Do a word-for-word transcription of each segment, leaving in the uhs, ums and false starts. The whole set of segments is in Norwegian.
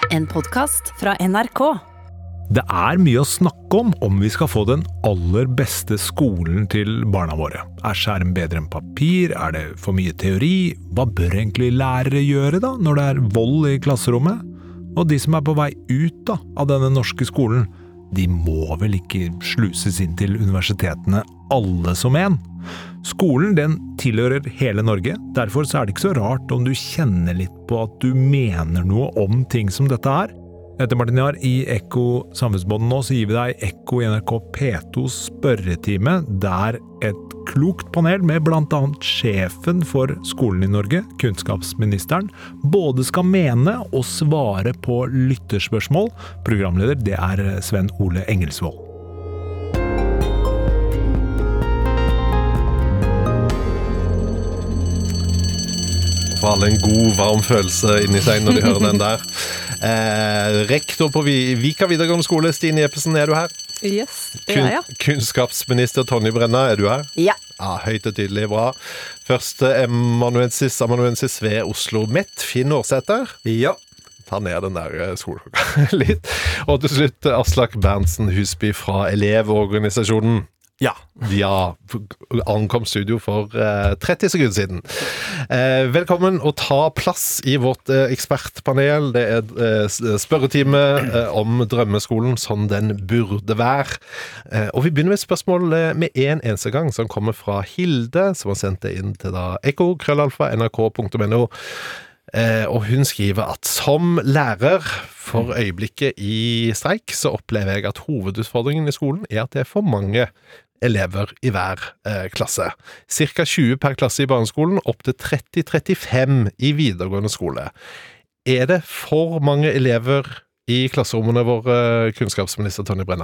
En podcast fra N R K. Det er mye å snakke om om vi skal få den aller beste skolen til barna våre. Er skjerm bedre enn papir? Er det for mye teori? Hva bør egentlig lærere gjøre da, når det er vold i klasserommet? Og de som er på vei ut da, av denne norske skolen, de må vel ikke sluses inn til universitetene alle som en? Skolen den tilhører hele Norge, derfor så er det ikke så rart om du kjenner litt på at du mener noe om ting som dette her. Etter Martin Jahr i Ekko Samfunnsbånden nå, så gir vi deg Ekko i N R K P tos spørretime, der et klokt panel med blant annet sjefen for skolen i Norge, kunnskapsministeren, både skal mene og svare på lytterspørsmål. Programleder, det er Sven Ole Engelsvold. For alle en god, varm følelse inni seg når de hører den der. Eh, rektor på Vika videregående skole, Stine Jeppesen, er du her? Yes, det er jeg. Kun, kunnskapsminister Tonje Brenna, er du her? Ja. Ja, høyt og tydelig, bra. Første amanuensis, amanuensis ved Oslo Met, Finn Årsæter. Ja. Ta ned den der skoleklokka litt. Og til slutt Aslak Berntsen Husby fra Elevorganisasjonen. Ja. Ja, ankom studio for eh, tretti sekunder siden. Eh, velkommen å ta plass i vårt eh, ekspertpanel. Det er eh, spørretime eh, om drømmeskolen som den burde være. Eh, og vi begynner med et spørsmål eh, med en eneste gang som kommer fra Hilde, som har sendt det inn til da ekko krøllalfa n r k punktum n o. Eh, og hun skriver at som lærer for øyeblikket i streik, så opplever jeg at hovedutfordringen i skolen er at det er for mange elever i hver eh, klasse. Cirka tjue per klasse i barneskolen, opp til tretti til trettifem i videregående skole. Er det for mange elever i klasserommene våre, kunnskapsminister Tonje Brenna?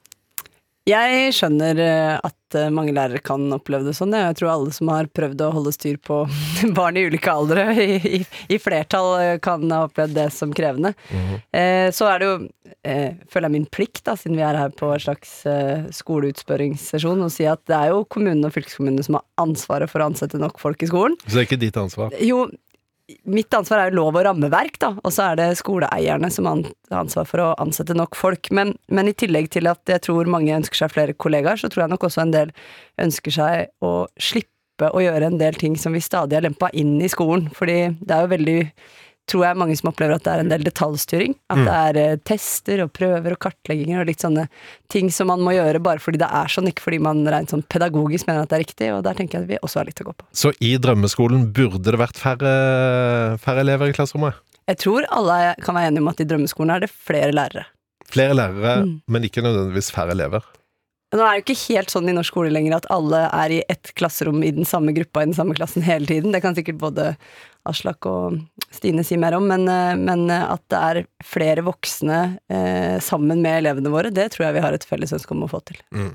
Jeg skjønner at mange lærere kan oppleve det sånn. Jeg tror alle som har prøvd å holde styr på barn i ulike aldre, i, i, i flertall kan ha opplevd det som krevende. Mm-hmm. Eh, så er det jo, eh, føler jeg min plikt da, siden vi er her på en slags eh, skoleutspørringssesjon, å si at det er jo kommunene og fylkeskommunene som har ansvaret for å ansette nok folk i skolen. Så det er ikke ditt ansvar? Jo, mitt ansvar er jo lov og rammeverk da, og så er det skoleeierne som har ansvar for å ansette nok folk, men, men i tillegg til at jeg tror mange ønsker seg flere kollegaer, så tror jeg nok også en del ønsker seg å slippe å gjøre en del ting som vi stadig har lempet inn i skolen, fordi det er jo veldig, tror jeg mange som opplever at det er en del detaljstyring, at det er eh, tester og prøver og kartlegginger og litt sånne ting som man må gjøre bare fordi det er sånn, ikke fordi man rent sånn pedagogisk mener at det er riktig, og der tenker jeg at vi også har litt å gå på. Så i drømmeskolen burde det vært færre, færre elever i klasserommet? Jeg tror alle kan være enige om at i drømmeskolen er det flere lærere. Flere lærere, mm. men ikke nødvendigvis færre elever? Nå er det jo ikke helt sånn i norsk skole lenger at alle er i ett klasserom i den samme gruppa i den samme klassen hele tiden. Det kan sikkert både Aslak og Stine si mer om, men, men at det er flere voksne eh, sammen med elevene våre, det tror jeg vi har et felles ønske om å få til. Mm.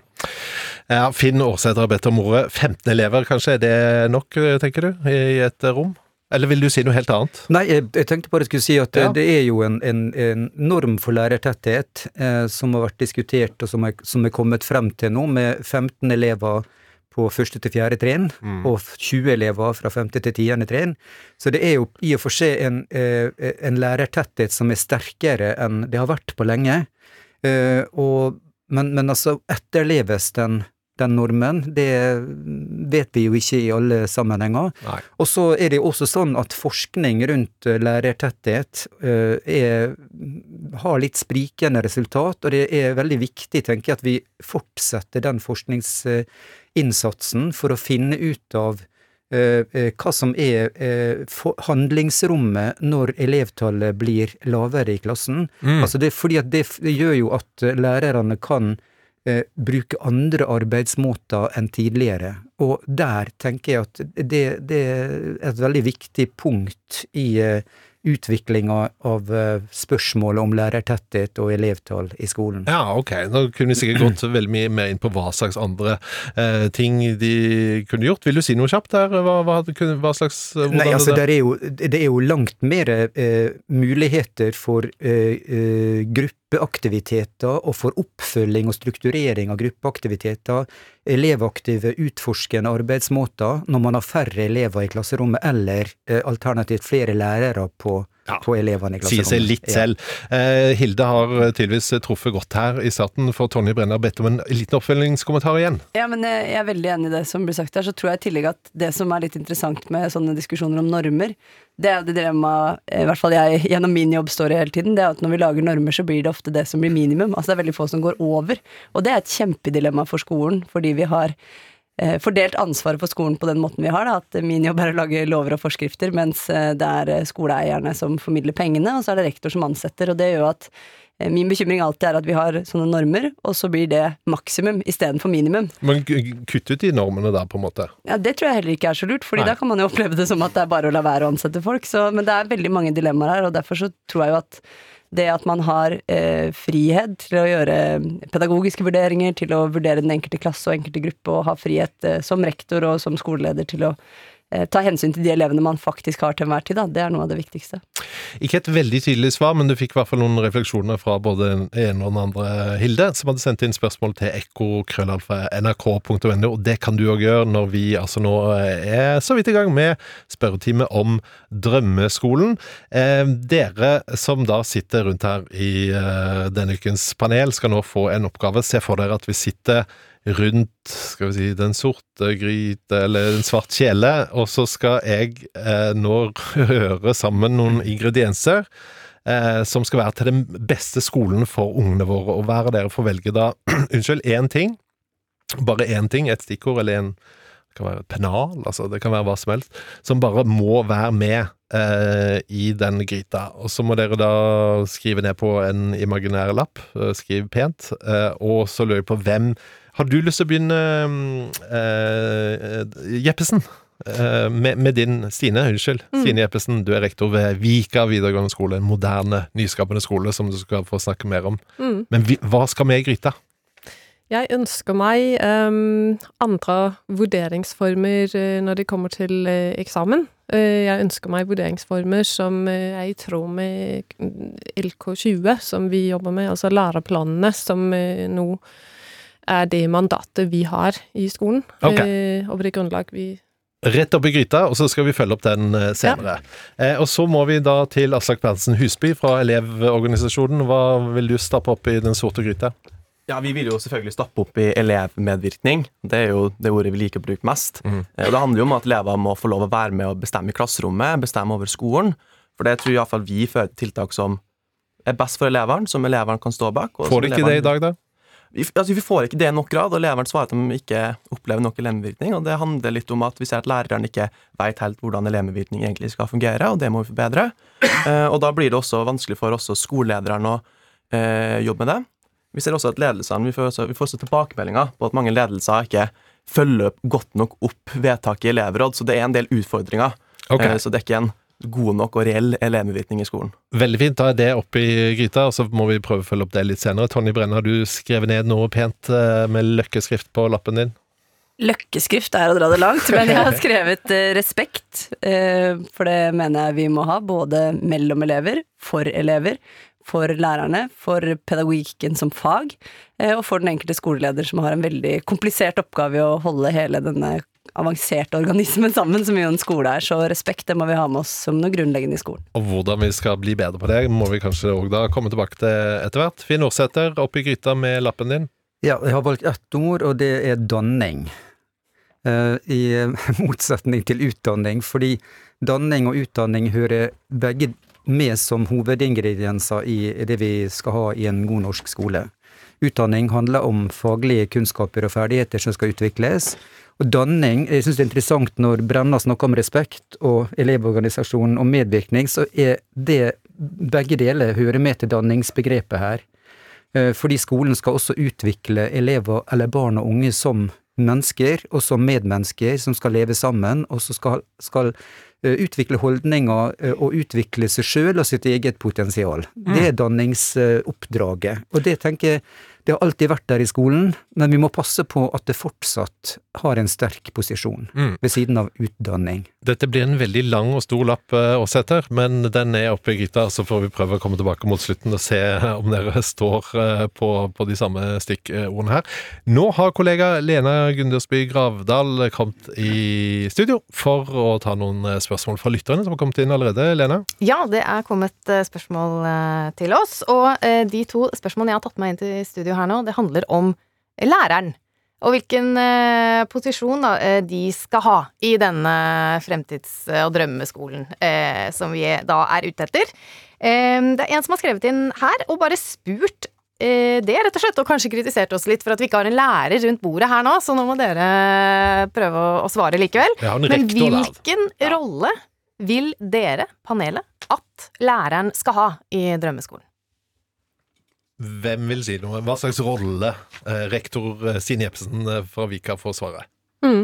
Ja, Finn Årsæter har bedt om ordet. femten elever, kanskje, er det nok, tenker du, i et rom? Eller vil du si noe helt annet? Nei, jeg, jeg tenkte bare skulle si at ja. det er jo en, en, en norm for lærertetthet eh, som har vært diskutert og som er, som er kommet frem til nå, med femten elever på første til fjerde trinn, mm. og tjue elever fra femte til tiende trinn. Så det er jo i og for seg en, eh, en lærertetthet som er sterkere enn det har vært på lenge. Eh, og, men, men altså, etterleves den den normen, det vet vi jo ikke i alle sammenhenger. Nei. Og så er det jo også sånn at forskning rundt lærertetthet uh, er, har litt sprikende resultat, og det er veldig viktig, tenker jeg, at vi fortsetter den forskningsinnsatsen for å finne ut av uh, hva som er uh, handlingsrommet når elevtallet blir lavere i klassen. Mm. Altså det, fordi at det, det gjør jo at lærerne kan Eh, bruke andre arbeidsmåter enn tidligere. Og der tenker jeg at det, det er et veldig viktig punkt i eh, utviklinga av uh, spørsmål om lærertetthet og elevtall i skolen. Ja, ok. Nå kunne vi sikkert gått veldig mye mer inn på hva slags andre uh, ting de kunne gjort. Vil du si noe kjapt der? Hva, hva, hva slags... Nei, altså det er, jo, det er jo langt mer uh, muligheter for uh, uh, gruppeaktiviteter og for oppfølging og strukturering av gruppeaktiviteter, elevaktive, utforskende arbeidsmåter når man har færre elever i klasserommet eller uh, alternativt flere lærere på Ja, på elevene i klasserommet. Sier seg litt selv. Eh, Hilde har tydeligvis truffet godt her i starten, for Tonje Brenna bedt om en liten oppfølgingskommentar igjen. Ja, men jeg, jeg er veldig enig i det som blir sagt her, så tror jeg i tillegg at det som er litt interessant med sånne diskusjoner om normer, det er det dilemmaet, i hvert fall jeg gjennom min jobb står i hele tiden, det er at når vi lager normer så blir det ofte det som blir minimum, altså det er veldig få som går over, og det er et kjempedilemma for skolen, fordi vi har eh, fordelt ansvaret for skolen på den måten vi har, da, at min jobb er å lage lover og forskrifter, mens eh, det er skoleeierne som formidler pengene, og så er det rektor som ansetter, og det gjør at eh, min bekymring alltid er at vi har sånne normer, og så blir det maksimum i stedet for minimum. Men kutt ut de normene da, på en måte? Ja, det tror jeg heller ikke er så lurt, fordi Nei. da kan man jo oppleve det som at det er bare å la være å ansette folk, så, men det er veldig mange dilemmaer her, og derfor så tror jeg jo at det at man har eh, frihet til å gjøre pedagogiske vurderinger, til å vurdere den enkelte klasse og enkelte gruppe, og ha frihet eh, som rektor og som skoleleder til å eh, ta hensyn til de elevene man faktisk har til enhver tid, da. Det er noe av det viktigste. Ikke et veldig tydelig svar, men du fikk i hvert fall noen refleksjoner fra både den ene og den andre, Hilde, som hadde sendt inn spørsmål til ekko krøllalfa n r k punktum n o, og det kan du også gjøre når vi altså nå er så vidt i gang med spørretime om drømmeskolen. Eh, dere som da sitter rundt her i eh, denne ukens panel skal nå få en oppgave. Se for dere at vi sitter rundt, skal vi si, den sorte gryte, eller en svart kjele, og så skal jeg eh, nå røre sammen noen ingredienser eh, som skal være til den beste skolen for ungene våre, og hver av dere får velge da, unnskyld, en ting, bare en ting, et stikkord, eller en, det kan være penal, altså det kan være hva som helst, som bare må være med eh, i den gryta, og så må dere da skrive ned på en imaginær lapp, eh, skriv pent, eh, og så lurer jeg på hvem. Har du lyst til å begynne, uh, Jeppesen, uh, med, med din, Stine, unnskyld, mm. Stine Jeppesen, du er rektor ved Vika videregående skole, en moderne, nyskapende skole som du skal få snakke mer om. Mm. Men vi, hva skal vi i gryta? Jeg ønsker meg um, andre vurderingsformer uh, når det kommer til uh, eksamen. Uh, jeg ønsker meg vurderingsformer som uh, er i tråd med L K tjue, som vi jobber med, altså læreplanene som uh, nå er det mandatet vi har i skolen, okay. eh, over det grunnlag vi... Rett opp i gryta, og så skal vi følge opp den eh, senere. Ja. Eh, og så må vi da til Aslak Berntsen Husby fra Elevorganisasjonen. Hva vil du stappe opp i den sorte gryta? Ja, vi vil jo selvfølgelig stappe opp i elevmedvirkning. Det er jo det ordet vi liker å bruke mest. Mm. Eh, og det handler jo om at elever må få lov å være med og bestemme i klasserommet, bestemme over skolen. For det tror jeg i hvert fall vi fører tiltak som er best for eleveren, som eleveren kan stå bak. Og får du ikke det i dag da? Vi, altså, vi får ikke det i nok grad, og eleveren svarer at de ikke opplever nok elevmedvirkning, og det handler litt om at vi ser at læreren ikke vet helt hvordan elevmedvirkning egentlig skal fungere, og det må vi forbedre. Eh, og da blir det også vanskelig for oss skolelederen å eh, jobbe med det. Vi ser også at ledelsene, vi får også, vi får også tilbakemeldinger på at mange ledelser ikke følger godt nok opp vedtaket i elevråd, så det er en del utfordringer. Okay. Eh, så det er ikke en god nok og reell elevmedvirkning i skolen. Veldig fint, da er det opp i gryta, og så må vi prøve å følge opp det litt senere. Tonje Brenna, har du skrevet ned noe pent med løkkeskrift på lappen din? Løkkeskrift er å dra det langt, men jeg har skrevet eh, respekt, eh, for det mener jeg vi må ha, både mellom elever, for elever, for lærerne, for pedagogikken som fag, eh, og for den enkelte skoleleder som har en veldig komplisert oppgave i å holde hele denne avanserte organismen sammen, som jo en skole er, så respekt, det må vi ha med oss som noe grunnleggende i skolen. Og hvordan vi skal bli bedre på det, må vi kanskje også da komme tilbake til etter hvert. Finn Årsæter, opp i gryta med lappen din. Ja, jeg har valgt ett ord, og det er danning. Uh, I motsetning til utdanning, fordi danning og utdanning hører begge med som hovedingredienser i det vi skal ha i en god norsk skole. Utdanning handler om faglige kunnskaper og ferdigheter som skal utvikles, og danning, jeg synes det er interessant når Brenna snakker om respekt og elevorganisasjon og medvirkning, så er det begge deler hører med til danningsbegrepet her. Fordi skolen skal også utvikle elever eller barn og unge som mennesker, og som medmennesker som skal leve sammen, og som skal, skal utvikle holdninger og utvikle seg selv og sitt eget potensial. Det er danningsoppdraget. Og det tenker jeg, Det har alltid vært der i skolen, men vi må passe på at det fortsatt har en sterk posisjon Mm. ved siden av utdanning. Dette blir en veldig lang og stor lapp eh, å sette, men den er oppe i gryta, så får vi prøve å komme tilbake mot slutten og se om dere står eh, på, på de samme stikkordene her. Nå har kollega Lena Gundersby Gravdal kommet i studio for å ta noen eh, spørsmål fra lytterne som har kommet inn allerede. Lena? Ja, det er kommet eh, spørsmål eh, til oss, og eh, de to spørsmålene jeg har tatt meg inn til studio her nå, det handler om læreren. Og hvilken eh, posisjon da, eh, de skal ha i denne fremtids- og drømmeskolen eh, som vi da er ute etter. Eh, det er en som har skrevet inn her, og bare spurt eh, det, rett og slett, og kanskje kritisert oss litt for at vi ikke har en lærer rundt bordet her nå, så nå må dere prøve å, å svare likevel. Ja, Men hvilken rolle vil dere, panelet, at læreren skal ha i drømmeskolen? Hvem vil si noe? Hva slags rolle eh, rektor eh, Stine Jepsen eh, fra Vika får svare? Mm.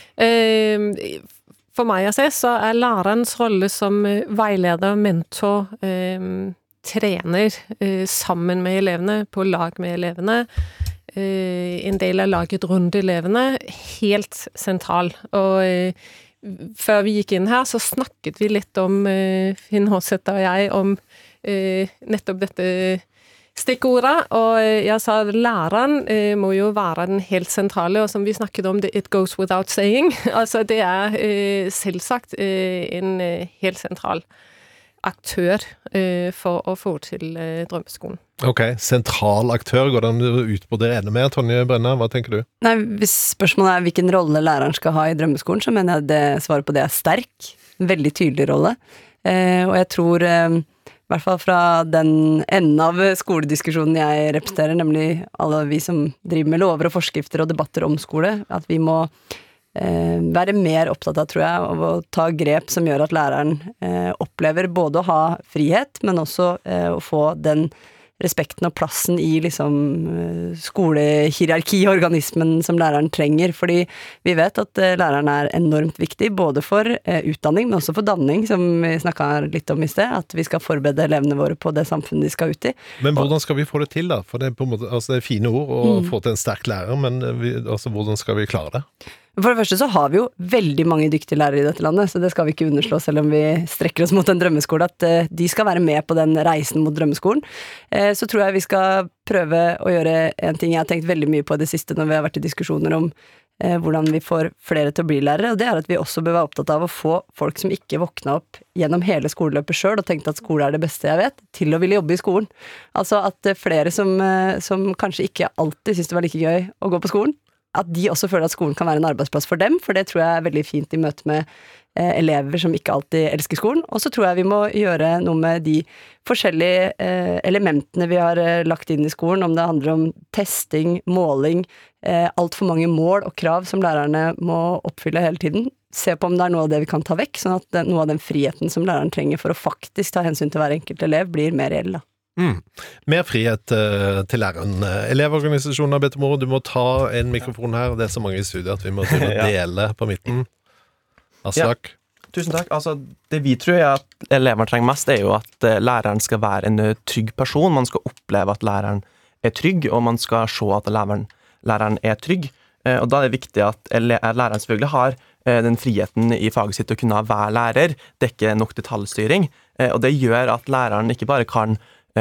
Eh, for meg å se, så er lærerens rolle som eh, veileder, mentor, eh, trener eh, sammen med elevene, på lag med elevene, eh, en del av laget rundt elevene, helt sentral. Og eh, før vi gikk inn her, så snakket vi litt om, eh, Finn Håseth og jeg, om eh, nettopp dette stikkordet, og jeg sa at læreren eh, må jo være den helt sentrale, og som vi snakket om, det, it goes without saying. Altså det er eh, selvsagt eh, en eh, helt sentral aktør eh, for å få til eh, drømmeskolen. Ok, sentral aktør, går den ut på det enda mer? Tonje Brenna, hva tenker du? Nei, hvis spørsmålet er hvilken rolle læreren skal ha i drømmeskolen, så mener jeg at det svaret på det er sterk. En veldig tydelig rolle. Eh, og jeg tror eh, i hvert fall fra den enden av skolediskusjonen jeg representerer, nemlig alle vi som driver med lover og forskrifter og debatter om skole, at vi må eh, være mer opptatt av, tror jeg, av å ta grep som gjør at læreren eh, opplever både å ha frihet, men også eh, å få den respekten og plassen i liksom skolehierarki-organismen som læreren trenger, fordi vi vet at eh, læreren er enormt viktig, både for eh, utdanning, men også for danning, som vi snakket litt om i sted, at vi skal forberede elevene våre på det samfunnet de skal ut i. Men hvordan skal vi få det til da? For det er på en måte, altså det er fine ord å Mm. få til en sterk lærer, men vi, altså, hvordan skal vi klare det? For det første så har vi jo veldig mange dyktige lærere i dette landet, så det skal vi ikke underslå selv om vi strekker oss mot en drømmeskole, at uh, de skal være med på den reisen mot drømmeskolen. Uh, så tror jeg vi skal prøve å gjøre en ting jeg har tenkt veldig mye på i det siste når vi har vært i diskusjoner om uh, hvordan vi får flere til å bli lærere, og det er at vi også bør være opptatt av å få folk som ikke våkna opp gjennom hele skoleløpet selv og tenkte at skole er det beste jeg vet, til å ville jobbe i skolen. Altså at uh, flere som, uh, som kanskje ikke alltid synes det var like gøy å gå på skolen, at de også føler at skolen kan være en arbeidsplass for dem, for det tror jeg er veldig fint i møte med eh, elever som ikke alltid elsker skolen. Og så tror jeg vi må gjøre noe med de forskjellige eh, elementene vi har eh, lagt inn i skolen, om det handler om testing, måling, eh, alt for mange mål og krav som lærerne må oppfylle hele tiden. Se på om det er noe av det vi kan ta vekk, sånn at det, noe av den friheten som læreren trenger for å faktisk ta hensyn til hver enkelt elev, blir mer reell da. Mm. Mer frihet uh, til læreren. Elevorganisasjonen har bedt om ordet. Du må ta en mikrofon her. Det er så mange i studiet at vi må dele på midten. Aslak? Ja. Tusen takk. Altså, det vi tror er at eleverne trenger mest, er jo at uh, læreren skal være en uh, trygg person. Man skal oppleve at læreren er trygg, og man skal se at læreren, læreren er trygg. Uh, og da er det viktig at læreren selvfølgelig har uh, den friheten i faget sitt til å kunne være lærer. Det er ikke nok detaljstyring. Uh, og det gjør at læreren ikke bare kan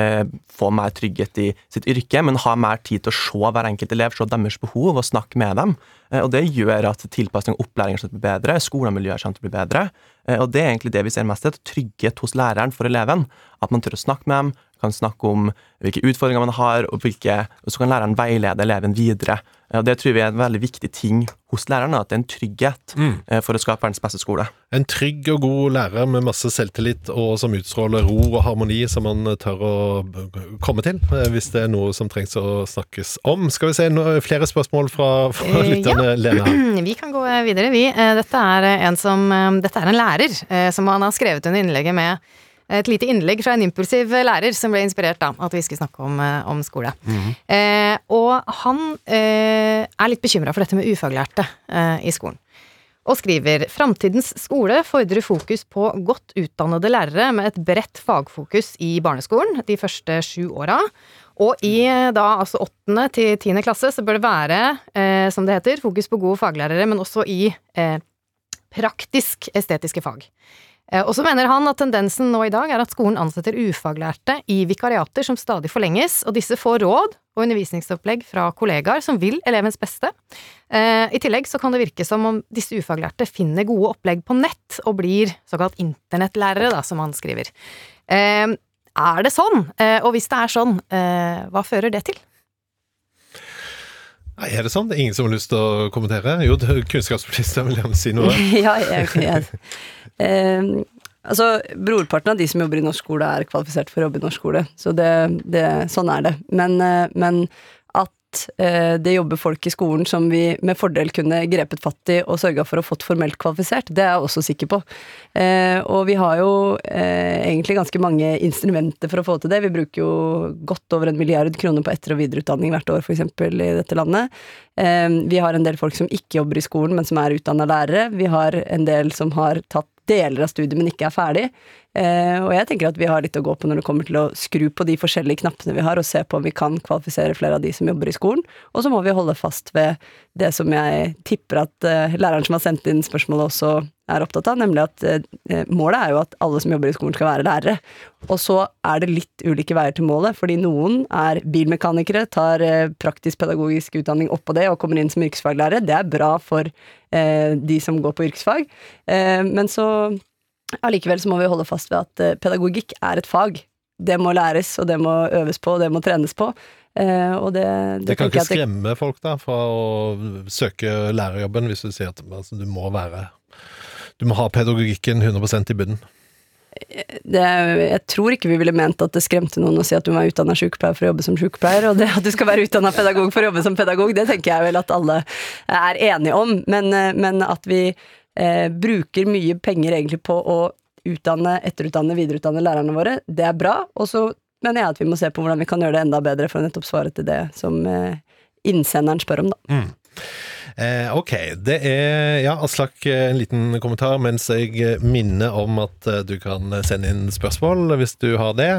få mer trygghet i sitt yrke, men ha mer tid til å se hver enkelt elev, se deres behov og snakke med dem. Og det gjør at tilpasning og opplæring skal bli bedre, skolemiljøet skal bli bedre. Og det er egentlig det vi ser mest etter, trygghet hos læreren for eleven. At man tør å snakke med dem, kan snakke om hvilke utfordringer man har, og, hvilke, og så kan læreren veilede eleven videre. Og det tror vi er en veldig viktig ting hos læreren, at det er en trygghet mm. for å skape verdens beste skole. En trygg og god lærer med masse selvtillit, og som utstråler ro og harmoni som man tør å komme til, hvis det er noe som trengs å snakkes om. Skal vi se noe, flere spørsmål fra, fra lytterne, ja. Lena? Vi kan gå videre, vi. Dette er en som, dette er en lærer som han har skrevet under innlegget med et lite innlegg fra en impulsiv lærer som ble inspirert da, at vi skulle snakke om, om skole. Mm-hmm. Eh, og han eh, er litt bekymret for dette med ufaglærte eh, i skolen. og skriver «Framtidens skole fordrer fokus på godt utdannede lærere med et bredt fagfokus i barneskolen de første sju åra. Og i da altså åttende til tiende klasse så bør det være, eh, som det heter, fokus på gode faglærere, men også i eh, praktisk estetiske fag. Og så mener han at tendensen nå i dag er at skolen ansetter ufaglærte i vikariater som stadig forlenges, og disse får råd og undervisningsopplegg fra kollegaer som vil elevens beste. I tillegg så kan det virke som om disse ufaglærte finner gode opplegg på nett og blir såkalt internettlærere, da, som han skriver. Er det sånn? Og hvis det er sånn, hva fører det til? Nei, er det sånn? Det er ingen som har lyst til å kommentere? Jo, kunnskapsministeren vil gjerne si noe. ja, jeg, jeg, eh, altså, brorparten av de som jobber i norsk skole er kvalifisert for å jobbe i norsk skole, så det, det, sånn er det. Men, eh, men at eh, det jobber folk i skolen som vi med fordel kunne grepet fatt i og sørget for å fått formelt kvalifisert, det er jeg også sikker på. Eh, og vi har jo eh, egentlig ganske mange instrumenter for å få til det. Vi bruker jo godt over en milliard kroner på etter- og videreutdanning hvert år, for eksempel, i dette landet. Eh, vi har en del folk som ikke jobber i skolen, men som er utdannet lærere. Vi har en del som har tatt deler av studiet, men ikke er ferdig. Eh, og jeg tenker at vi har litt å gå på når det kommer til å skru på de forskjellige knappene vi har, og se på om vi kan kvalifisere flere av de som jobber i skolen. Og så må vi holde fast ved det som jeg tipper at eh, læreren som har sendt inn spørsmålet også er opptatt av, nemlig at eh, målet er jo at alle som jobber i skolen skal være lærere. Og så er det litt ulike veier til målet, fordi noen er bilmekanikere, tar eh, praktisk pedagogisk utdanning opp på det og kommer inn som yrkesfaglærere. Det er bra for eh, de som går på yrkesfag. Eh, men så allikevel så må vi holde fast ved at eh, pedagogikk er et fag. Det må læres, og det må øves på, og det må trenes på. Eh, og det, det, det kan ikke det, skremme folk da fra å søke lærerjobben hvis du sier at altså, du må være Du må ha pedagogikken hundre prosent i bunnen. Det, jeg tror ikke vi ville ment at det skremte noen å si at du må være utdannet sykepleier for å jobbe som sykepleier, og det at du skal være utdannet pedagog for å jobbe som pedagog, det tenker jeg vel at alle er enige om, men, men at vi eh, bruker mye penger egentlig på å utdanne, etterutdanne, videreutdanne lærerne våre, det er bra, og så mener jeg at vi må se på hvordan vi kan gjøre det enda bedre for å nettopp svare til det som eh, innsenderen spør om da. Mm. Eh, ok, det er, ja, Aslak, en liten kommentar mens jeg minner om at du kan sende inn spørsmål hvis du har det.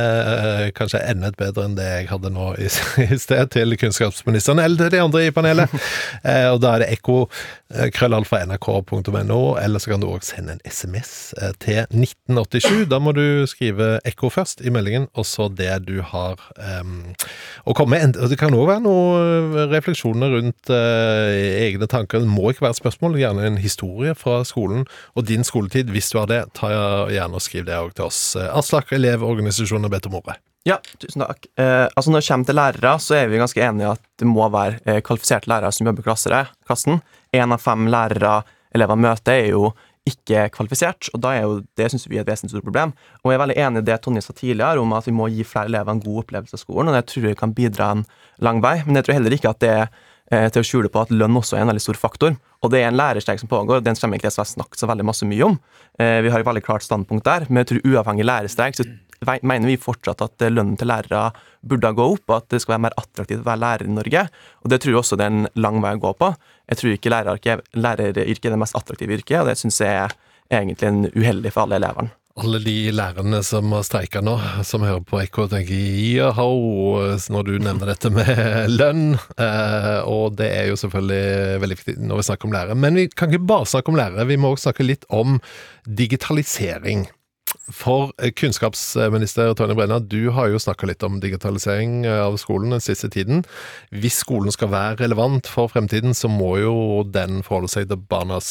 Eh, kanskje enda et bedre enn det jeg hadde nå i, i sted til kunnskapsministeren, eller til de andre i panelet. Eh, og da er det ekko, krøllalfa n r k punktum n o, eller så kan du også sende en sms til nitten åttisju. Da må du skrive ekko først i meldingen, og så det du har um, å komme med. Det kan også være noen refleksjoner rundt uh, egne tanker. Det må ikke være et spørsmål, gjerne en historie fra skolen og din skoletid. Hvis du har det, ta gjerne og skriv det også til oss. Aslak, elevorganisasjonen, bedt om ordet. Ja, tusen takk. Eh, altså når det kommer til lærere, så er vi ganske enige at det må være eh, kvalifiserte lærere som jobber i klassen. En av fem lærere elever møter er jo ikke kvalifisert, og da er jo, det synes vi er et vesentlig stort problem. Og jeg er veldig enig i det Tonje sa tidligere om at vi må gi flere elever en god opplevelse av skolen, og det tror jeg kan bidra en lang vei, men jeg tror heller ikke at det er eh, til å skjule på at lønn også er en veldig stor faktor. Og det er en lærerstreik som pågår, den stemmer ikke det som jeg har snakket så veldig masse mye om. Eh, vi har et veldig klart standpunkt der, men jeg tror uavhengig lærerstreik, så mener vi fortsatt at lønnen til lærere burde gå opp, og at det skal være mer attraktivt å være lærer i Norge. Og det tror jeg også det er en lang vei å gå på. Jeg tror ikke læreryrket, læreryrket er det mest attraktive yrket, og det synes jeg er egentlig en uheldig for alle eleverne. Alle de lærerne som har streiket nå, som hører på Ekko, tenker jaha, når du nevner dette med lønn, eh, og det er jo selvfølgelig veldig viktig når vi snakker om lærere. Men vi kan ikke bare snakke om lærere, vi må også snakke litt om digitalisering. For kunnskapsminister Tonje Brenna, du har jo snakket litt om digitalisering av skolen den siste tiden. Hvis skolen skal være relevant for fremtiden, så må jo den forholde seg til barnas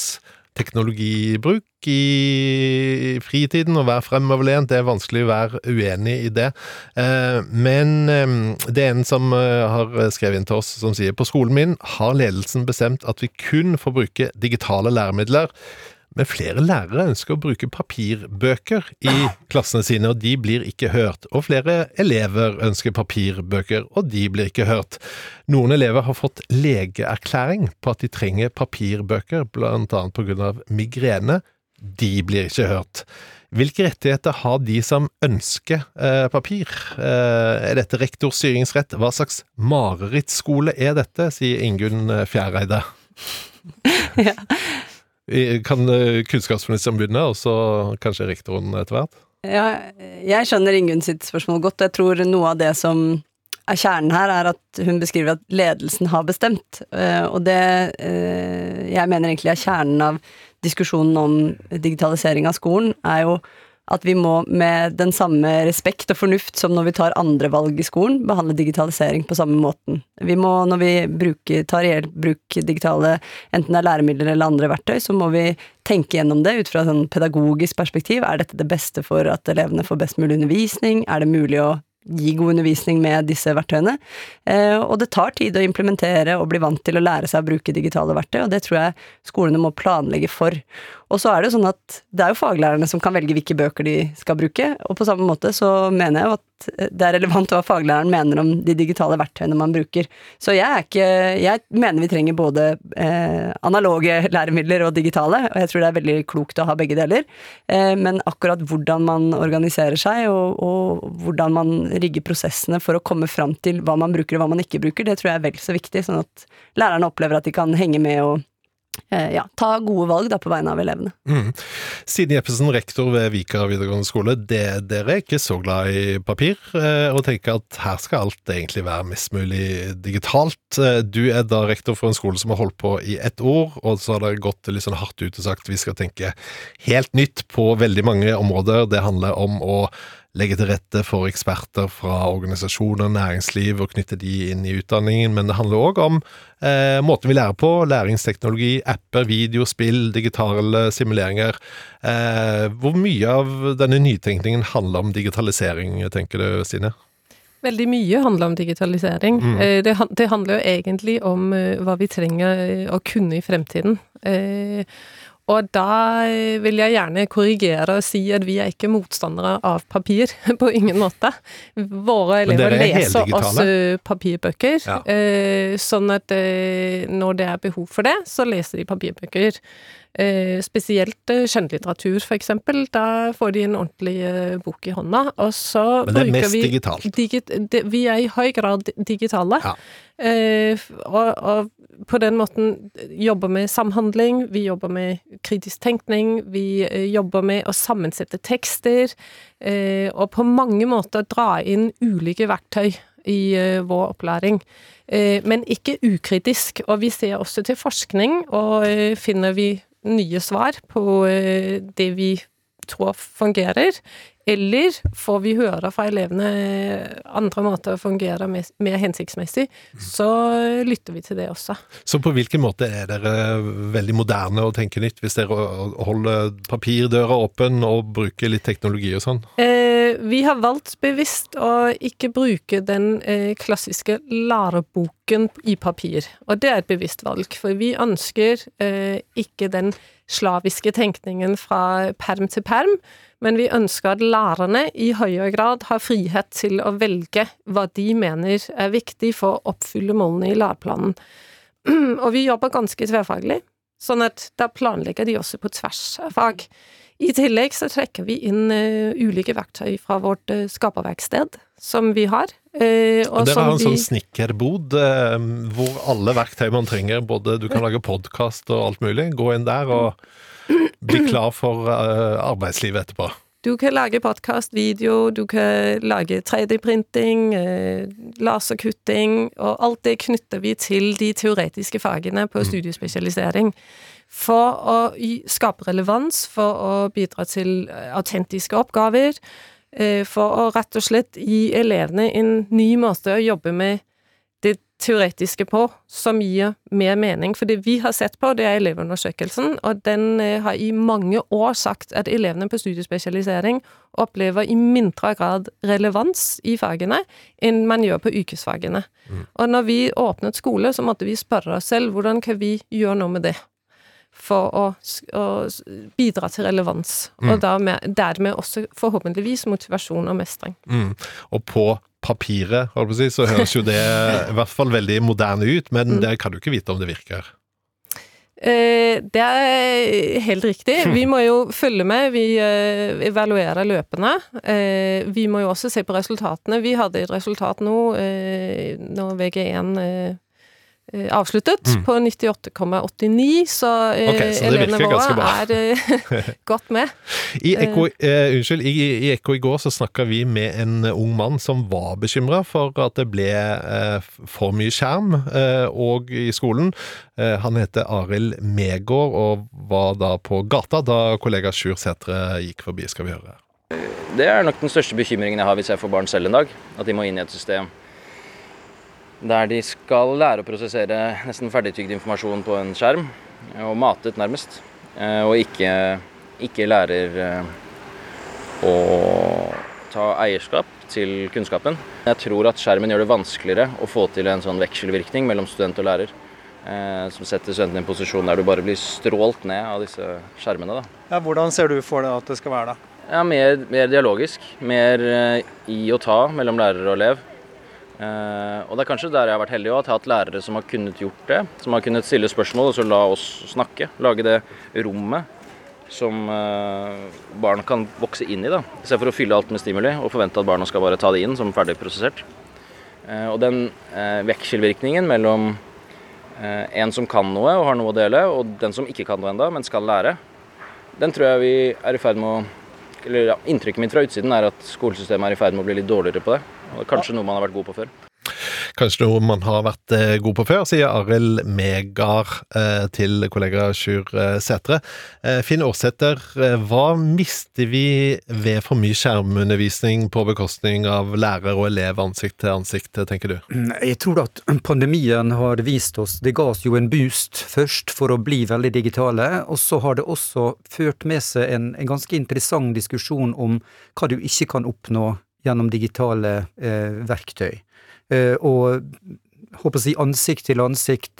teknologibruk i fritiden og være fremoverlent. Det er vanskelig å være uenig i det. Men det er en som har skrevet inn til oss som sier, på skolen min har ledelsen bestemt at vi kun får bruke digitale læremidler. Men flere lærere ønsker å bruke papirbøker i klassene sine, og de blir ikke hørt. Og flere elever ønsker papirbøker, og de blir ikke hørt. Noen elever har fått legeerklæring på at de trenger papirbøker, blant annet på grunn av migrene. De blir ikke hørt. Hvilke rettigheter har de som ønsker eh, papir? Eh, er dette rektors styringsrett? Hva slags marerittskole er dette, sier Ingunn Fjæreide. Ja. Kan kunnskapsministeren begynne, og så kanskje rektoren etter hvert? Ja, jeg skjønner Ingunn sitt spørsmål godt. Jeg tror noe av det som er kjernen her, er at hun beskriver at ledelsen har bestemt. Og det jeg mener egentlig er kjernen av diskusjonen om digitalisering av skolen, er jo at vi må med den samme respekt og fornuft som når vi tar andre valg i skolen, behandle digitalisering på samme måten. Vi må, når vi bruker, tar reelt bruk digitale, enten det er læremidler eller andre verktøy, så må vi tenke gjennom det ut fra et sånn pedagogisk perspektiv. Er dette det beste for at elevene får best mulig undervisning? Er det mulig å gi god undervisning med disse verktøyene? Eh, og det tar tid å implementere og bli vant til å lære seg å bruke digitale verktøy, og det tror jeg skolene må planlegge for. Og så er det jo sånn at det er jo faglærerne som kan velge hvilke bøker de skal bruke, og på samme måte så mener jeg jo at det er relevant hva faglæreren mener om de digitale verktøyene man bruker. Så jeg er ikke, jeg mener vi trenger både eh, analoge læremidler og digitale, og jeg tror det er veldig klokt å ha begge deler, eh, men akkurat hvordan man organiserer seg, og, og hvordan man rigger prosessene for å komme fram til hva man bruker og hva man ikke bruker, det tror jeg er vel så viktig, sånn at lærerne opplever at de kan henge med og ja, ta gode valg da på vegne av elevene. Mm. Siden Jeppesen, rektor ved Vika videregående skole, det, dere er ikke så glad i papir, eh, og tenker at her skal alt egentlig være mest mulig digitalt. Du er da rektor for en skole som har holdt på i ett år, og så har det gått litt sånn hardt ut og sagt vi skal tenke helt nytt på veldig mange områder. Det handler om å legge til rette for eksperter fra organisasjoner, næringsliv og knytte de inn i utdanningen, men det handler også om eh, måten vi lærer på, læringsteknologi, apper, video, spill, digitale simuleringer. Eh, hvor mye av denne nytenkningen handler om digitalisering, tenker du, Stine? Veldig mye handler om digitalisering. Mm. Eh, det, det handler jo egentlig om eh, hva vi trenger å kunne i fremtiden. Eh, Og da vil jeg gjerne korrigere og si at vi er ikke motstandere av papir, på ingen måte. Våre elever leser også papirbøker, ja. eh, sånn at eh, når det er behov for det, så leser de papirbøker. Eh, spesielt eh, skjønnlitteratur, for eksempel. Da får de en ordentlig eh, bok i hånda, og så Men det er mest vi, digitalt. Digit, de, vi er i høy grad digitale. Ja. Eh, og, og på den måten jobber med samhandling, vi jobber med kritisk tenkning, vi eh, jobber med å sammensette tekster, eh, og på mange måter dra inn ulike verktøy i eh, vår opplæring. Eh, men ikke ukritisk, og vi ser også til forskning, og eh, finner vi nye svar på eh, det vi tror fungerer, eller får vi høre fra elevene andre måter å fungere mer, mer hensiktsmessig, så lytter vi til det også. Så på hvilken måte er dere veldig moderne og tenker nytt, hvis dere holder papirdøra åpen og bruker litt teknologi og sånn? Eh, vi har valgt bevisst å ikke bruke den eh, klassiske læreboken i papir, og det er et bevisst valg, for vi ønsker eh, ikke den slaviske tenkningen fra perm til perm, men vi ønsker at lærerne i høyere grad har frihet til å velge hva de mener er viktig for å oppfylle målene i læreplanen. Og vi jobber ganske tverrfaglig, sånn at da planlegger de også på tvers av fag. I tillegg så trekker vi inn uh, ulike verktøy fra vårt uh, skaperverksted, som vi har. Uh, og det som er en vi... sånn snikkerbod, uh, hvor alle verktøy man trenger, både du kan lage podcast og alt mulig, gå inn der og bli klar for uh, arbeidslivet etterpå. Du kan lage podcast, video, du kan lage tre D-printing, uh, laserkutting, og alt det knytter vi til de teoretiske fagene på mm. studiespesialisering. For å skape relevans, for å bidra til autentiske oppgaver, for å rett og slett gi elevene en ny måte å jobbe med det teoretiske på, som gir mer mening. For det vi har sett på, det er elevundersøkelsen, og den har i mange år sagt at elevene på studiespesialisering opplever i mindre grad relevans i fagene enn man gjør på yrkesfagene. Mm. Og når vi åpnet skole, så måtte vi spørre oss selv, hvordan kan vi gjøre noe med det? For å, å bidra til relevans, mm. og dermed, dermed også forhåpentligvis motivasjon og mestring. Mm. Og på papiret, holdt på å si, så høres jo det i hvert fall veldig moderne ut, men mm. det kan du ikke vite om det virker. Eh, det er helt riktig. Vi må jo følge med, vi eh, evaluerer løpende. Eh, vi må jo også se på resultatene. Vi hadde et resultat nå, eh, når V G en eh, eh, avsluttet Mm. på nittiåtte komma åttini, så, eh, Ok, så det virker ganske bra. elevnivået er eh, godt med. I Ekko, eh, unnskyld, i, i Ekko i går så snakket vi med en ung mann som var bekymret for at det ble eh, for mye skjerm eh, og i skolen. Eh, han heter Arild Megård og var da på gata da kollega Sjur Sætre gikk forbi, skal vi høre. Det er nok den største bekymringen jeg har hvis jeg får barn selv en dag, at de må inn i et system der de skal lære å prosessere nesten ferdigtygd informasjon på en skjerm, og matet nærmest, og ikke, ikke lærer å ta eierskap til kunnskapen. Jeg tror at skjermen gjør det vanskeligere å få til en sånn vekselvirkning mellom student og lærer, som setter studenten i en posisjon der du bare blir strålt ned av disse skjermene. Da. Ja, hvordan ser du for deg at det skal være da? Ja, mer, mer dialogisk, mer i og ta mellom lærer og elev. Uh, og det er kanskje der jeg har vært heldig også, at jeg har hatt lærere som har kunnet gjort det, som har kunnet stille spørsmål og så la oss snakke, lage det rommet som uh, barn kan vokse inn i da, i stedet for å fylle alt med stimuli og forvente at barna skal bare ta det inn som ferdig prosessert. Uh, og den uh, vekselvirkningen mellom uh, en som kan noe og har noe å dele, og den som ikke kan noe enda, men skal lære, den tror jeg vi er i ferd med å, eller ja, inntrykket mitt fra utsiden er at skolesystemet er i ferd med å bli litt dårligere på det. Og det er kanskje noe man har vært god på før. Kanskje noe man har vært eh, god på før, sier Arild Megård eh, til kollega Sjur eh, Sætre. Eh, Finn Årsæter, eh, hva mister vi ved for mye skjermundervisning på bekostning av lærer og elev ansikt til ansikt, tenker du? Jeg tror at pandemien har vist oss, det ga oss jo en boost først for å bli veldig digitale, og så har det også ført med seg en, en ganske interessant diskusjon om hva du ikke kan oppnå gjennom digitale eh, verktøy. Eh, og håper å si ansikt til ansikt,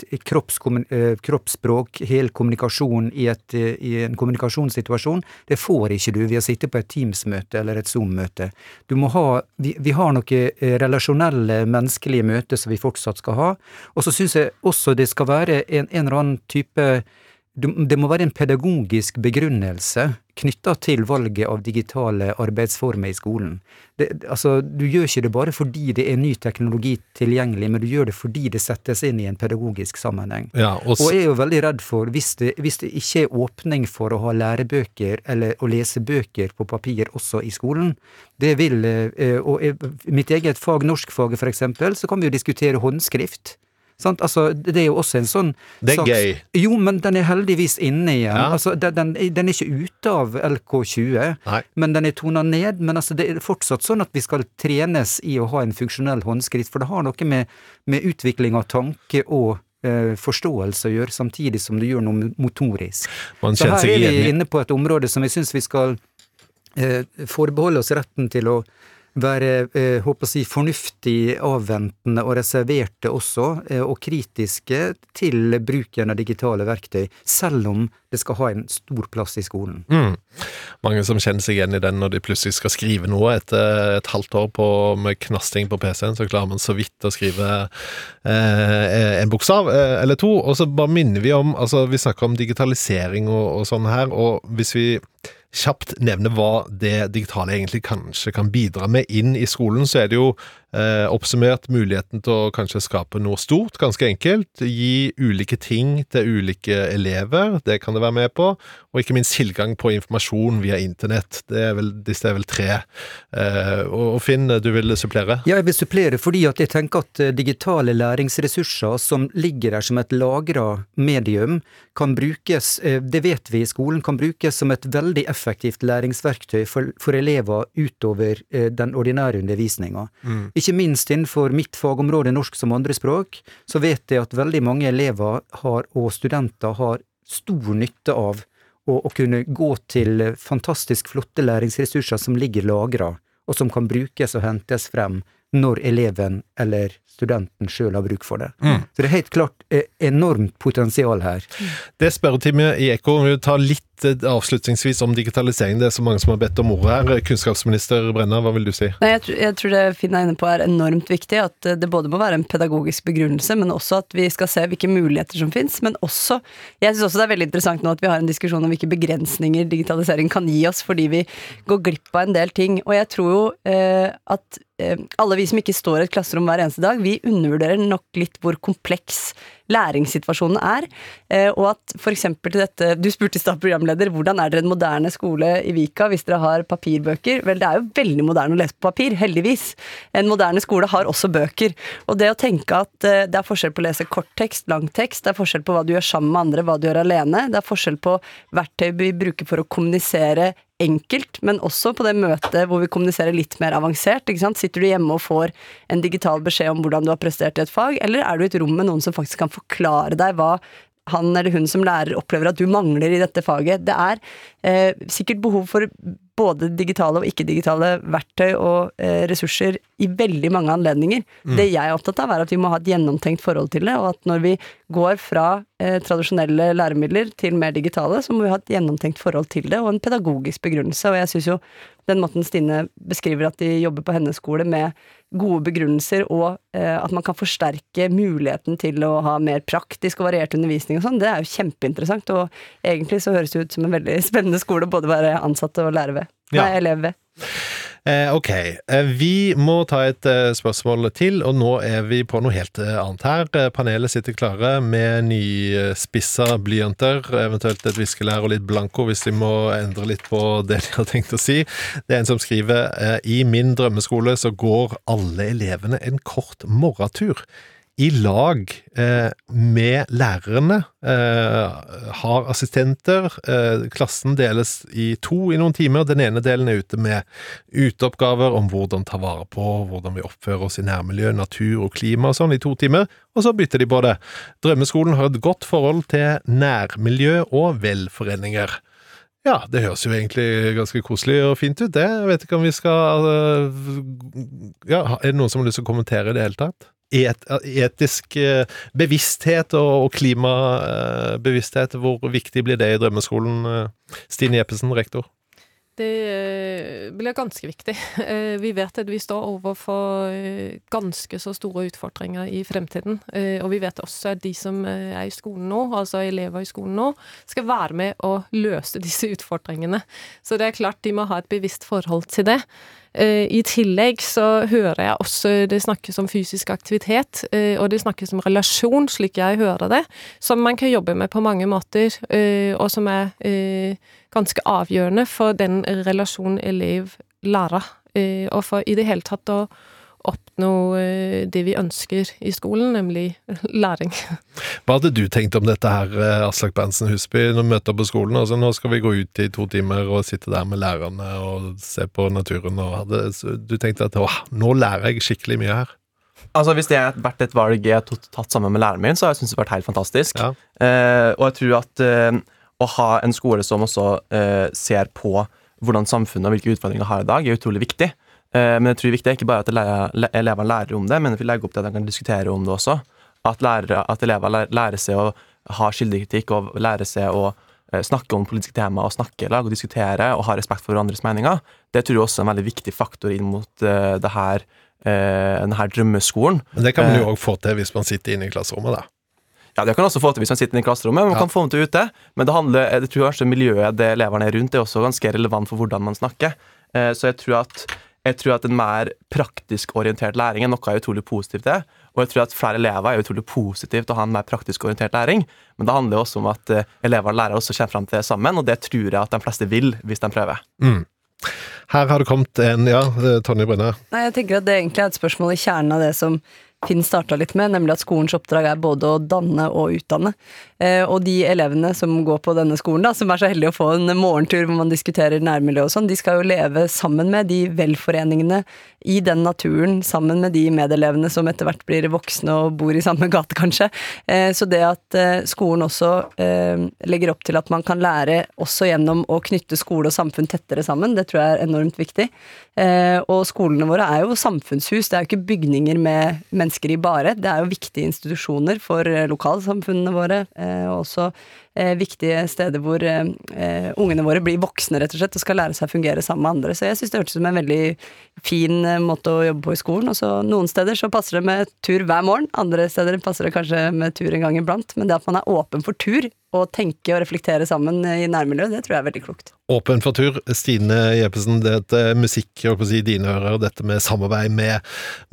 eh, kroppsspråk, hel kommunikasjon i, et, i en kommunikasjonssituasjon, det får ikke du ved å sitte på et Teams-møte eller et Zoom-møte. Du må ha, vi, vi har noen relasjonelle, menneskelige møter som vi fortsatt skal ha, og så synes jeg også det skal være en, en eller annen type, det må være en pedagogisk begrunnelse knyttet til valget av digitale arbeidsformer i skolen. Det, altså, du gjør ikke det bare fordi det er ny teknologi tilgjengelig, men du gjør det fordi det settes inn i en pedagogisk sammenheng. Ja, og, og jeg er jo veldig redd for, hvis det, hvis det ikke er åpning for å ha lærebøker eller å lese bøker på papir også i skolen, det vil, og mitt eget fag, norskfaget for eksempel, så kan vi jo diskutere håndskrift. Sant? Altså, det er jo også en sånn det er saks, gøy. Jo, men den er heldigvis inne igjen. Ja. Altså, den, den, den er ikke ute av L K tjue, Nei. men den er tonet ned. Men altså, det er fortsatt sånn at vi skal trenes i å ha en funksjonell håndskrift, for det har noe med, med utvikling av tanke og eh, forståelse å gjøre, samtidig som du gjør noe motorisk. Man Så her seg er vi igjen. inne på et område som jeg synes vi skal eh, forbeholde oss retten til å være, eh, håper å si, fornuftig avventende og reserverte også, eh, og kritiske til bruken av digitale verktøy, selv om det skal ha en stor plass i skolen. Mm. Mange som kjenner seg igjen i den når de plutselig skal skrive noe etter et halvt år på, med knasting på P C-en, så klarer man så vidt å skrive eh, en bokstav eh, eller to, og så bare minner vi om, altså vi snakker om digitalisering og, og sånn her, og hvis vi kjapt nevne hva det digitale egentlig kanskje kan bidra med inn i skolen, så er det jo eh, oppsummert muligheten til å kanskje skape noe stort, ganske enkelt, gi ulike ting til ulike elever, det kan det være med på, og ikke minst tilgang på informasjon via internett. Det er vel, disse er vel tre. Eh, og Finn, du vil supplere? Ja, jeg vil supplere fordi at jeg tenker at digitale læringsressurser som ligger der som et lagret medium, kan brukes, det vet vi i skolen, kan brukes som et veldig effektivt læringsverktøy for, for elever utover den ordinære undervisningen. Mm. Ikke minst innenfor mitt fagområde norsk som andrespråk, så vet jeg at veldig mange elever har, og studenter har stor nytte av å, å kunne gå til fantastisk flotte læringsressurser som ligger lagret, og som kan brukes og hentes frem når eleven eller studenten selv har bruk for det. Mm. Så det er helt klart enormt potensial her. Det spørretime i Ekko. Vi tar litt avslutningsvis om digitalisering. Det er så mange som har bedt om ordet her. Kunnskapsminister Brenna, hva vil du si? Nei, jeg, tror, jeg tror det Finn er inne på er enormt viktig, at det både må være en pedagogisk begrunnelse, men også at vi skal se hvilke muligheter som finnes, men også, jeg synes også det er veldig interessant nå at vi har en diskusjon om hvilke begrensninger digitalisering kan gi oss, fordi vi går glipp av en del ting, og jeg tror jo eh, at alle vi som ikke står i et klasserom hver eneste dag, vi undervurderer nok litt hvor kompleks læringssituasjonen er, og at for eksempel til dette, du spurte i stad programleder, hvordan er det en moderne skole i Vika hvis dere har papirbøker? Vel, det er jo veldig moderne å lese på papir, heldigvis. En moderne skole har også bøker, og det å tenke at det er forskjell på å lese korttekst, langtekst, det er forskjell på hva du gjør sammen med andre, hva du gjør alene, det er forskjell på verktøy vi bruker for å kommunisere enkelt, men også på det møtet hvor vi kommuniserer litt mer avansert, ikke sant? Sitter du hjemme og får en digital beskjed om hvordan du har prestert i et fag, eller er du i et rom med noen som faktisk kan forklare deg hva han eller hun som lærer opplever at du mangler i dette faget? Det er eh, sikkert behov for både digitale og ikke-digitale verktøy og eh, ressurser i veldig mange anledninger. Mm. Det jeg er opptatt av er at vi må ha et gjennomtenkt forhold til det, og at når vi går fra eh, tradisjonelle læremidler til mer digitale, så må vi ha et gjennomtenkt forhold til det, og en pedagogisk begrunnelse. Og jeg synes jo den måten Stine beskriver at de jobber på hennes skole med gode begrunnelser, og eh, at man kan forsterke muligheten til å ha mer praktisk og variert undervisning og sånn, det er jo kjempeinteressant, og egentlig så høres det ut som en veldig spennende skole både å være ansatt og lære ved. Ja. Nei, elev ved. Eh, ok, eh, vi må ta et eh, spørsmål til, og nå er vi på noe helt eh, annet her. Eh, panelet sitter klare med nyspissa blyanter, eventuelt et viskelær og litt blanko hvis de må endre litt på det de har tenkt å si. Det er en som skriver, eh, i min drømmeskole så går alle elevene en kort morgentur. I lag eh, med lærerne, eh, har assistenter, eh, klassen deles i to i noen timer, den ene delen er ute med uteoppgaver om hvordan ta vare på, hvordan vi oppfører oss i nærmiljø, natur og klima og sånn i to timer, og så bytter de på det. Drømmeskolen har et godt forhold til nærmiljø og velforeninger. Ja, det høres jo egentlig ganske koselig og fint ut, det. Jeg vet ikke om vi skal... Ja, er det noen som har lyst til å kommentere det hele tatt? Et, etisk bevissthet og klimabevissthet, hvor viktig blir det i drømmeskolen? Stine Jeppesen, rektor. Det blir ganske viktig. Vi vet at vi står overfor ganske så store utfordringer i fremtiden, og vi vet også at de som er i skolen nå, altså elever i skolen nå, skal være med å løse disse utfordringene. Så det er klart de må ha et bevisst forhold til det. I tillegg så hører jeg også det snakkes om fysisk aktivitet, og det snakkes om relasjon, slik jeg hører det, som man kan jobbe med på mange måter, og som er ganske avgjørende for den relasjonen elev-lærer, og for i det hele tatt å oppnå det vi ønsker i skolen, nemlig læring. Hva hadde du tenkt om dette her, Aslak Berntsen Husby, når vi møter på skolen? Altså, nå skal vi gå ut i to timer og sitte der med lærerne og se på naturen, og hadde du tenkt at åh, nå lærer jeg skikkelig mye her? Altså, hvis det har vært et valg jeg har tatt sammen med læreren min, så har jeg synes det har vært helt fantastisk. Ja. Eh, og jeg tror at eh, å ha en skole som også eh, ser på hvordan samfunnet og hvilke utfordringer har i dag, er utrolig viktig. Men jeg tror det er viktig ikke bare at elevene lærer om det, men at vi legger opp til at de kan diskutere om det også. At, lærere, at elever lærer seg å ha kildekritikk og lære seg å snakke om politiske tema og snakke, lage og diskutere og ha respekt for hverandres meninger. Det tror jeg også er en veldig viktig faktor inn mot uh, det her, uh, denne drømmeskolen. Men det kan man jo også få til hvis man sitter inne i klasserommet da. Ja, det kan også få til hvis man sitter inne i klasserommet, man ja. kan få dem til ute. Men det handler, jeg tror kanskje miljøet det eleverne er rundt, det er også ganske relevant for hvordan man snakker. Uh, så jeg tror at Jeg tror at en mer praktisk orientert læring er noe jeg er utrolig positivt til, og jeg tror at flere elever er utrolig positivt å ha en mer praktisk orientert læring, men det handler også om at elever og lærere også kommer frem til det sammen, og det tror jeg at de fleste vil hvis de prøver. Mm. Her har det kommet en, ja, Tonje Brenna. Nei, jeg tenker at det egentlig er et spørsmål i kjernen av det som Finn startet litt med, nemlig at skolens oppdrag er både å danne og utdanne. Eh, og de elevene som går på denne skolen, da, som er så heldige å få en morgentur hvor man diskuterer nærmiljø og sånn, de skal jo leve sammen med de velforeningene i den naturen, sammen med de medelevene som etter hvert blir voksne og bor i samme gate kanskje. Eh, så det at eh, skolen også eh, legger opp til at man kan lære også gjennom å knytte skole og samfunn tettere sammen, det tror jeg er enormt viktig. Eh, og skolene våre er jo samfunnshus, det er jo ikke bygninger med mennesker i bare, det er jo viktige institusjoner for lokalsamfunnene våre, eh, og også eh, viktige steder hvor eh, ungene våre blir voksne rett og slett, og skal lære seg å fungere sammen med andre. Så jeg synes det hørtes som en veldig fin eh, måte å jobbe på i skolen. Og så noen steder så passer det med tur hver morgen, andre steder passer det kanskje med tur en gang iblant, men det at man er åpen for tur, og tenke og reflektere sammen i nærmiljøet, det tror jeg er veldig klokt. Åpen for tur. Stine Jeppesen, det er musikk, jeg holdt på å si, dine ører, dette med samarbeid med,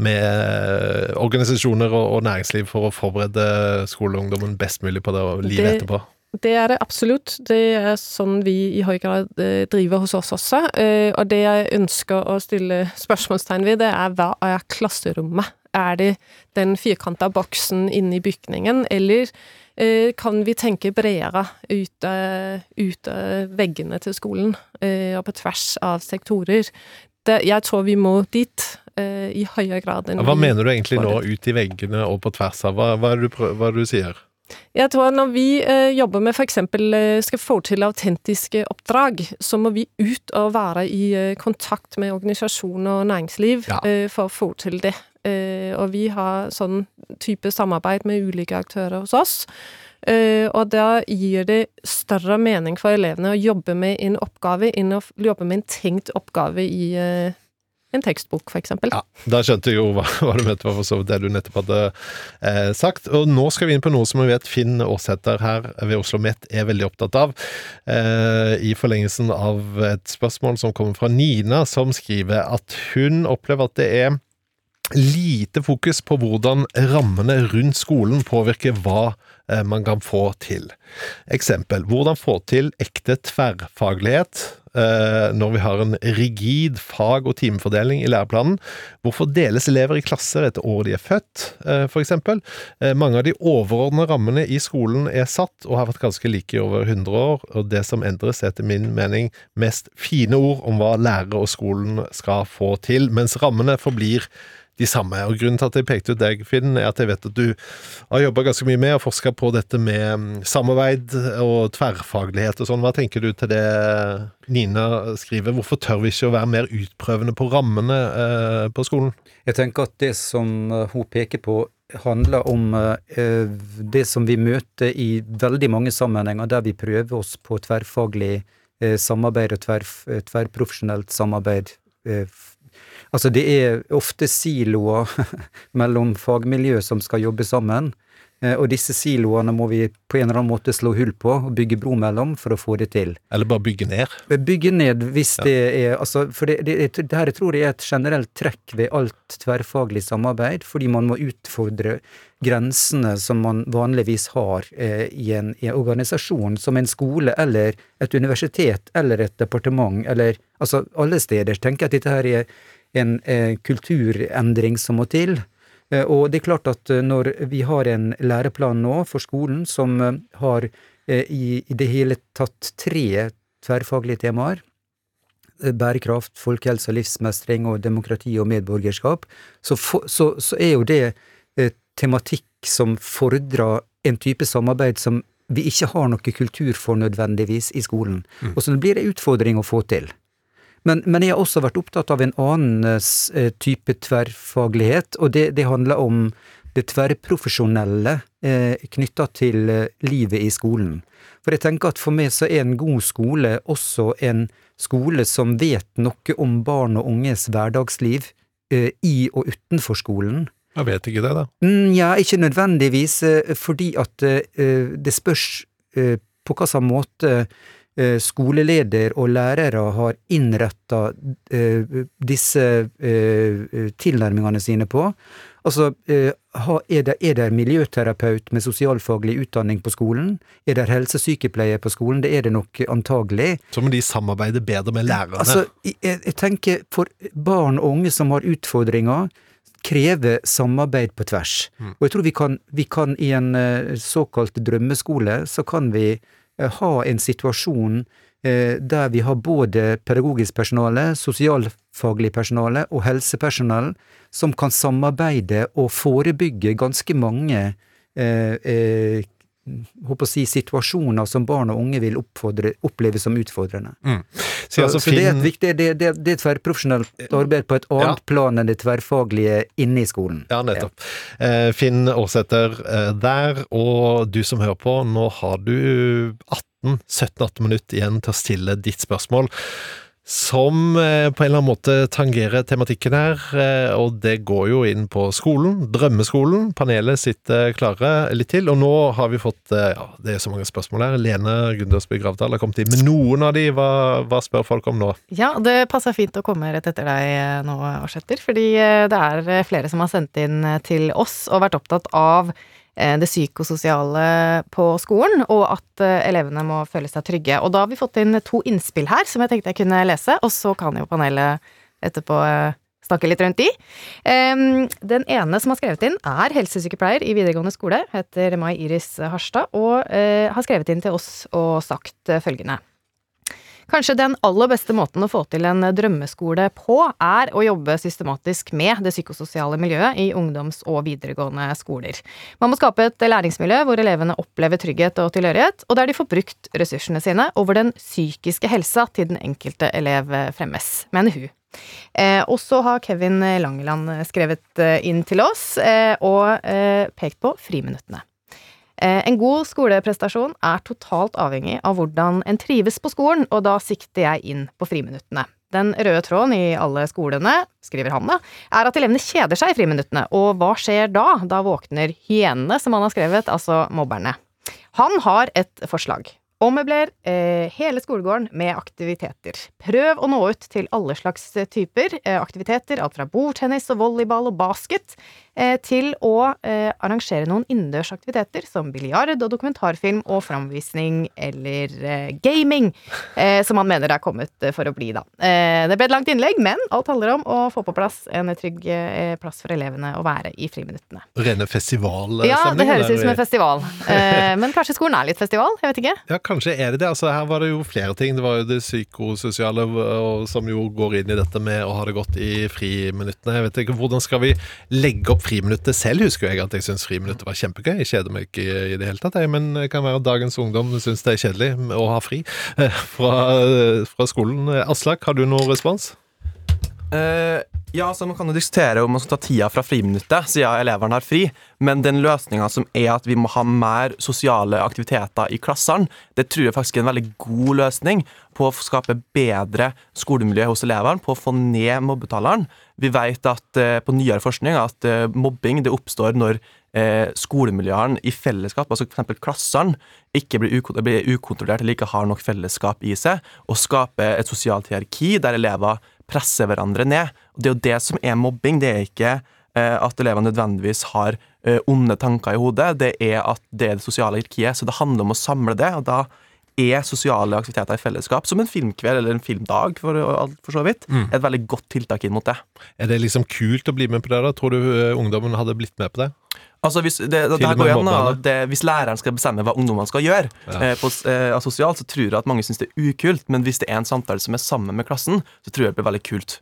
med organisasjoner og, og næringsliv for å forberede skoleungdommen best mulig på det og livet Det- etterpå. Det er det absolutt. Det er sånn vi i høy grad eh, driver hos oss også. Eh, og det jeg ønsker å stille spørsmålstegn ved, det er hva er klasserommet? Er det den firkanta boksen inne i bygningen, eller eh, kan vi tenke bredere ut, eh, ut av veggene til skolen, eh, og på tvers av sektorer? Det, jeg tror vi må dit eh, i høyere grad enn Hva vi mener du egentlig nå får det. ut i veggene og på tvers av? Hva, hva er det du, prøv, hva er det du sier? Jeg tror når vi eh, jobber med for eksempel eh, skal få til autentiske oppdrag, så må vi ut og være i eh, kontakt med organisasjoner og næringsliv Ja. eh, for å få til det. Eh, og vi har sånn type samarbeid med ulike aktører hos oss. Eh, og da gir det større mening for elevene å jobbe med en oppgave enn å f- jobbe med en tenkt oppgave i eh, en tekstbok, for eksempel. Ja, da skjønte jeg jo hva, hva du mente var for så vidt det du nettopp hadde eh, sagt. Og nå skal vi inn på noe som jeg vet Finn Åsæter her ved Oslo Met er veldig opptatt av. Eh, I forlengelsen av et spørsmål som kommer fra Nina, som skriver at hun opplever at det er lite fokus på hvordan rammene rundt skolen påvirker hva eh, man kan få til. Eksempel, hvordan få til ekte tverrfaglighet eh, når vi har en rigid fag- og timefordeling i læreplanen. Hvorfor deles elever i klasser etter år de er født, eh, for eksempel? Eh, mange av de overordnede rammene i skolen er satt og har vært ganske like i over hundre år, og det som endres er etter min mening mest fine ord om hva lærere og skolen skal få til, mens rammene forblir de samme. Og grunnen til at jeg pekte ut deg, Finn, er at jeg vet at du har jobbet ganske mye med og forsket på dette med samarbeid og tverrfaglighet og sånn. Hva tenker du til det Nina skriver? Hvorfor tør vi ikke å være mer utprøvende på rammene eh, på skolen? Jeg tenker at det som eh, hun peker på handler om eh, det som vi møter i veldig mange sammenhenger, der vi prøver oss på tverrfaglig eh, samarbeid og tverr, tverrprofesjonelt samarbeid. Eh, altså det er ofte siloer mellom fagmiljø som skal jobbe sammen, eh, og disse siloene må vi på en eller annen måte slå hull på og bygge bro mellom for å få det til. Eller bare bygge ned? Bygge ned hvis Ja. det er, altså, for det, det, det her tror jeg er et generelt trekk ved alt tverrfaglig samarbeid, fordi man må utfordre grensene som man vanligvis har eh, i, en, i en organisasjon, som en skole eller et universitet eller et departement, eller altså alle steder. Tenker at dette her er en eh, kulturendring som må til. Eh, og det er klart at eh, når vi har en læreplan nå for skolen som eh, har eh, i, i det hele tatt tre tverrfaglige temaer, eh, bærekraft, folkehelse, livsmestring og demokrati og medborgerskap, så, for, så, så er jo det eh, tematikk som fordrer en type samarbeid som vi ikke har noe kultur for nødvendigvis i skolen. Mm. Og så blir det utfordring å få til. Men, men jeg har også vært opptatt av en annen eh, type tverrfaglighet, og det, det handler om det tverrprofesjonelle eh, knyttet til eh, livet i skolen. For jeg tenker at for meg så er en god skole også en skole som vet noe om barn og unges hverdagsliv eh, i og utenfor skolen. Jeg vet ikke det da. Mm, ja, ikke nødvendigvis, eh, fordi at eh, det spørs eh, på hva slags måte eh, skoleleder og lærere har innrettet eh, disse eh, tilnærmingene sine på. Altså, eh, ha, er, det, er det miljøterapeut med sosialfaglig utdanning på skolen? Er det helsesykepleier på skolen? Det er det nok antagelig. Så må de samarbeide bedre med lærerne. Altså, jeg, jeg tenker for barn og unge som har utfordringer, krever samarbeid på tvers. Mm. Og jeg tror vi kan, vi kan i en uh, såkalt drømmeskole, så kan vi uh, ha en situasjon uh, der vi har både pedagogisk personale, sosialfaglig personale og helsepersonell som kan samarbeide og forebygge ganske mange uh, uh, håper å si, situasjoner som barn og unge vil oppfordre, oppleve som utfordrende. Mm. Så, Så, altså, så det er Finn- et viktig, det, det, det er et tverrprofesjonelt arbeid på et annet Ja. plan enn det tverrfaglige inne i skolen. Ja, nettopp. Eh, Finn Årsetter eh, der, og du som hører på, nå har du atten sytten atten minutter igjen til å stille ditt spørsmål, som eh, på en eller annen måte tangerer tematikken her, eh, og det går jo inn på skolen, drømmeskolen. Panelet sitter klare litt til, og nå har vi fått, eh, ja, det er så mange spørsmål her. Lene Gundersby Gravdal har kommet inn med noen av de. Hva, hva spør folk om nå? Ja, det passer fint å komme rett etter deg eh, nå, Årsetter, fordi eh, det er eh, flere som har sendt inn eh, til oss og vært opptatt av eh, det psykososiale på skolen, og at eh, elevene må føle seg trygge. Og da har vi fått inn to innspill her, som jeg tenkte jeg kunne lese, og så kan jo panelet etterpå eh, snakke litt rundt de. Um, den ene som har skrevet inn er helsesykepleier i videregående skole, heter Mai Iris Harstad, og uh, har skrevet inn til oss og sagt uh, følgende. Kanskje den aller beste måten å få til en drømmeskole på er å jobbe systematisk med det psykososiale miljøet i ungdoms- og videregående skoler. Man må skape et læringsmiljø hvor elevene opplever trygghet og tilhørighet, og der de får brukt ressursene sine, og hvor den psykiske helsa til den enkelte elev fremmes, mener hun. Eh, og så har Kevin Langeland skrevet inn til oss eh, og eh, pekt på friminuttene. Eh, en god skoleprestasjon er totalt avhengig av hvordan en trives på skolen, og da sikter jeg inn på friminuttene. Den røde tråden i alle skolene, skriver han da, er at elevene kjeder seg i friminuttene, og hva skjer da? Da våkner hyenene, som han har skrevet, altså mobberne. Han har et forslag. Ommøbler eh, hele skolegården med aktiviteter. Prøv å nå ut til alle slags typer eh, aktiviteter, alt fra bordtennis og volleyball og basket, eh, til å eh, arrangere noen innendørsaktiviteter som biljard og dokumentarfilm og framvisning eller eh, gaming, eh, som han mener er kommet eh, for å bli da. Eh, det ble et langt innlegg, men alt handler om å få på plass en trygg eh, plass for elevene å være i friminuttene. Rene festivalstemning? Ja, det høres ut som en festival. Eh, men kanskje skolen er litt festival? Jeg vet ikke. Ja, kanskje er det det. Altså, her var det jo flere ting. Det var jo det psykososiale og, som jo går inn i dette med å ha det godt i friminuttene. Jeg vet ikke, hvordan skal vi legge opp friminuttet? Selv husker jeg at jeg synes friminuttet var kjempegøy. Jeg kjeder meg ikke i det hele tatt, jeg, men det kan være at dagens ungdom synes det er kjedelig å ha fri fra, fra skolen. Aslak, har du noen respons? Uh, ja, så man kan jo diskutere om man skal ta tida fra friminuttet, siden eleverne har fri, men den løsningen som er at vi må ha mer sosiale aktiviteter i klassene, det tror jeg faktisk er en veldig god løsning på å skape bedre skolemiljø hos eleverne, på å få ned mobbetallene. Vi vet at uh, på nyere forskning at uh, mobbing det oppstår når uh, skolemiljøene i fellesskap, altså for eksempel klassene, ikke blir, ukont- blir ukontrollert eller ikke har nok fellesskap i seg, og skaper et sosialt hierarki der elever presser hverandre ned. Og det er jo det som er mobbing. Det er ikke eh, at elevene nødvendigvis har eh, onde tanker i hodet. Det er at det er det sosiale hierarkiet. Så det handler om å samle det, og da er sosiale aktiviteter i fellesskap, som en filmkveld eller en filmdag, for, for så vidt, Mm. et veldig godt tiltak inn mot det. Er det liksom kult å bli med på det da? Tror du uh, ungdommen hadde blitt med på det? Altså hvis, det, det, Til her og med går igjen, da, mobberne. det, hvis læreren skal bestemme hva ungdommene skal gjøre Ja. eh, på, eh, sosialt, så tror jeg at mange synes det er ukult, men hvis det er en samtale som er sammen med klassen, så tror jeg det blir veldig kult.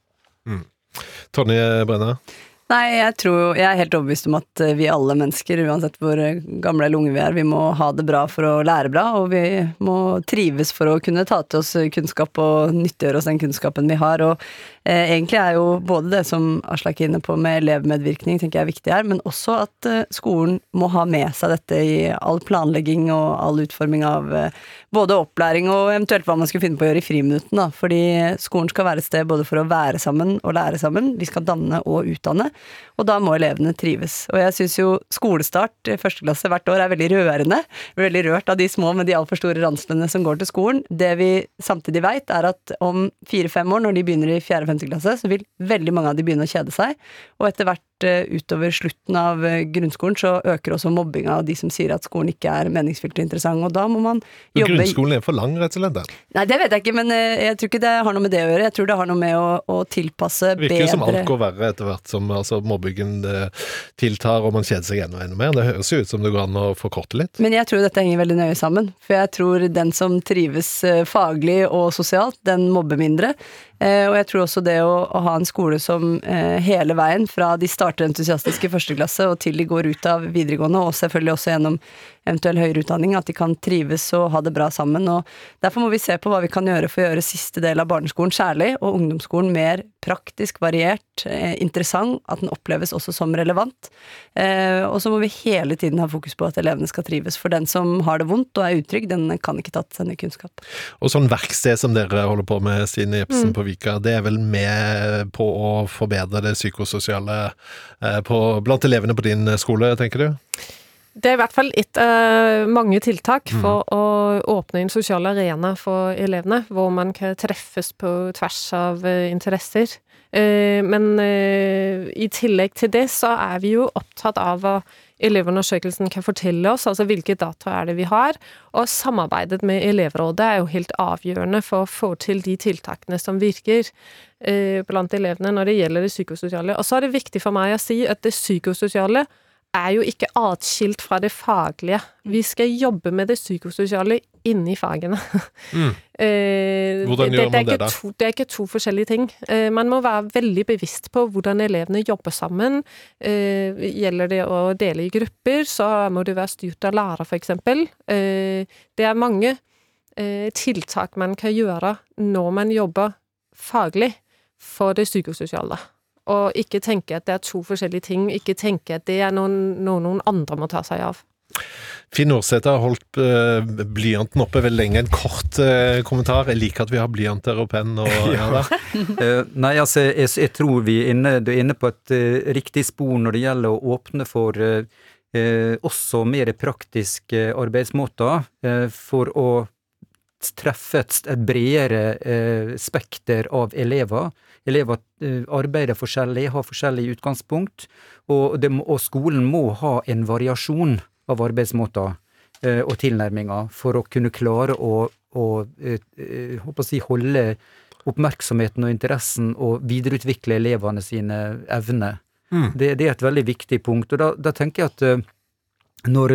Tonje Brenna? Nei, jeg tror, jeg er helt overbevist om at vi alle mennesker, uansett hvor gamle eller unge vi er, vi må ha det bra for å lære bra, og vi må trives for å kunne ta til oss kunnskap og nyttiggjøre oss den kunnskapen vi har, og eh, egentlig er jo både det som Aslak er inne på med elevmedvirkning, tenker jeg er viktig her, men også at eh, skolen må ha med seg dette i all planlegging og all utforming av eh, både opplæring og eventuelt hva man skulle finne på å gjøre i friminutten, da, fordi skolen skal være et sted både for å være sammen og lære sammen, vi skal danne og utdanne, og da må elevene trives. Og jeg synes jo skolestart i første klasse hvert år er veldig rørende, veldig rørt av de små med de alt for store ranslene som går til skolen. Det vi samtidig vet er at om fire-fem år, når de begynner i fjerde og femte klasse, så vil veldig mange av de begynne å kjede seg, og etter hvert utover slutten av grunnskolen så øker også mobbinga av de som sier at skolen ikke er meningsfylt og interessant, og da må man jobbe... Grunnskolen er for lang, rett og slett. Den. Nei, det vet jeg ikke, men jeg tror ikke det har noe med det å gjøre. Jeg tror det har noe med å, å tilpasse bedre... Virker som alt går verre etter hvert som altså, mobbingen tiltar, og man kjeder seg enda, enda mer. Det høres jo ut som det går an å forkorte litt. Men jeg tror dette henger veldig nøye sammen, for jeg tror den som trives faglig og sosialt, den mobber mindre. Eh, og jeg tror også det å, å ha en skole som eh, hele veien, fra de starter entusiastiske første klasse og til de går ut av videregående, og selvfølgelig også gjennom eventuell høyere utdanning, at de kan trives og ha det bra sammen, og derfor må vi se på hva vi kan gjøre for å gjøre siste del av barneskolen særlig, og ungdomsskolen mer praktisk, variert, eh, interessant, at den oppleves også som relevant, eh, og så må vi hele tiden ha fokus på at elevene skal trives, for den som har det vondt og er utrygg, den kan ikke ta til seg ny kunnskap. Og sånn verksted som dere holder på med, Stine Jepsen Mm. på Vika, det er vel med på å forbedre det psykososiale eh, på, blant elevene på din skole, tenker du? Det er i hvert fall et av mange tiltak for å åpne en sosial arena for elevene, hvor man kan treffes på tvers av uh, interesser. Uh, men uh, i tillegg til det så er vi jo opptatt av hva elevundersøkelsen kan fortelle oss, altså hvilke data er det vi har, og samarbeidet med elevrådet er jo helt avgjørende for å få til de tiltakene som virker uh, blant elevene når det gjelder det psykososiale. Og så er det viktig for meg å si at det psykososiale er jo ikke atskilt fra det faglige. Vi skal jobbe med det psykososiale inni fagene. Mm. Eh, hvordan det, gjør man det, det, da? To, det er ikke to forskjellige ting. Eh, man må være veldig bevisst på hvordan elevene jobber sammen. Eh, gjelder det å dele i grupper, så må det være styrt av lærer, for eksempel. Eh, det er mange eh, tiltak man kan gjøre når man jobber faglig for det psykososiale. Og ikke tenke at det er to forskjellige ting, ikke tenke at det er noen, noen, noen andre må ta seg av. Finn Aarsæter har holdt uh, blyanten oppe veldig lenge. En kort uh, kommentar. Jeg liker at vi har blyanter og penn. Og, ja. Ja, uh, nei, altså, jeg, jeg tror vi er inne, du er inne på et uh, riktig spor når det gjelder å åpne for uh, uh, også mer praktiske arbeidsmåter, uh, for å treffe et, et bredere uh, spekter av elever. Elever uh, arbeider forskjellig, har forskjellig utgangspunkt, og, det må, og skolen må ha en variasjon av arbeidsmåter uh, og tilnærminger for å kunne klare å, å uh, uh, håper å si, holde oppmerksomheten og interessen og videreutvikle elevene sine evner. Mm. Det, det er et veldig viktig punkt, og da, da tenker jeg at uh, når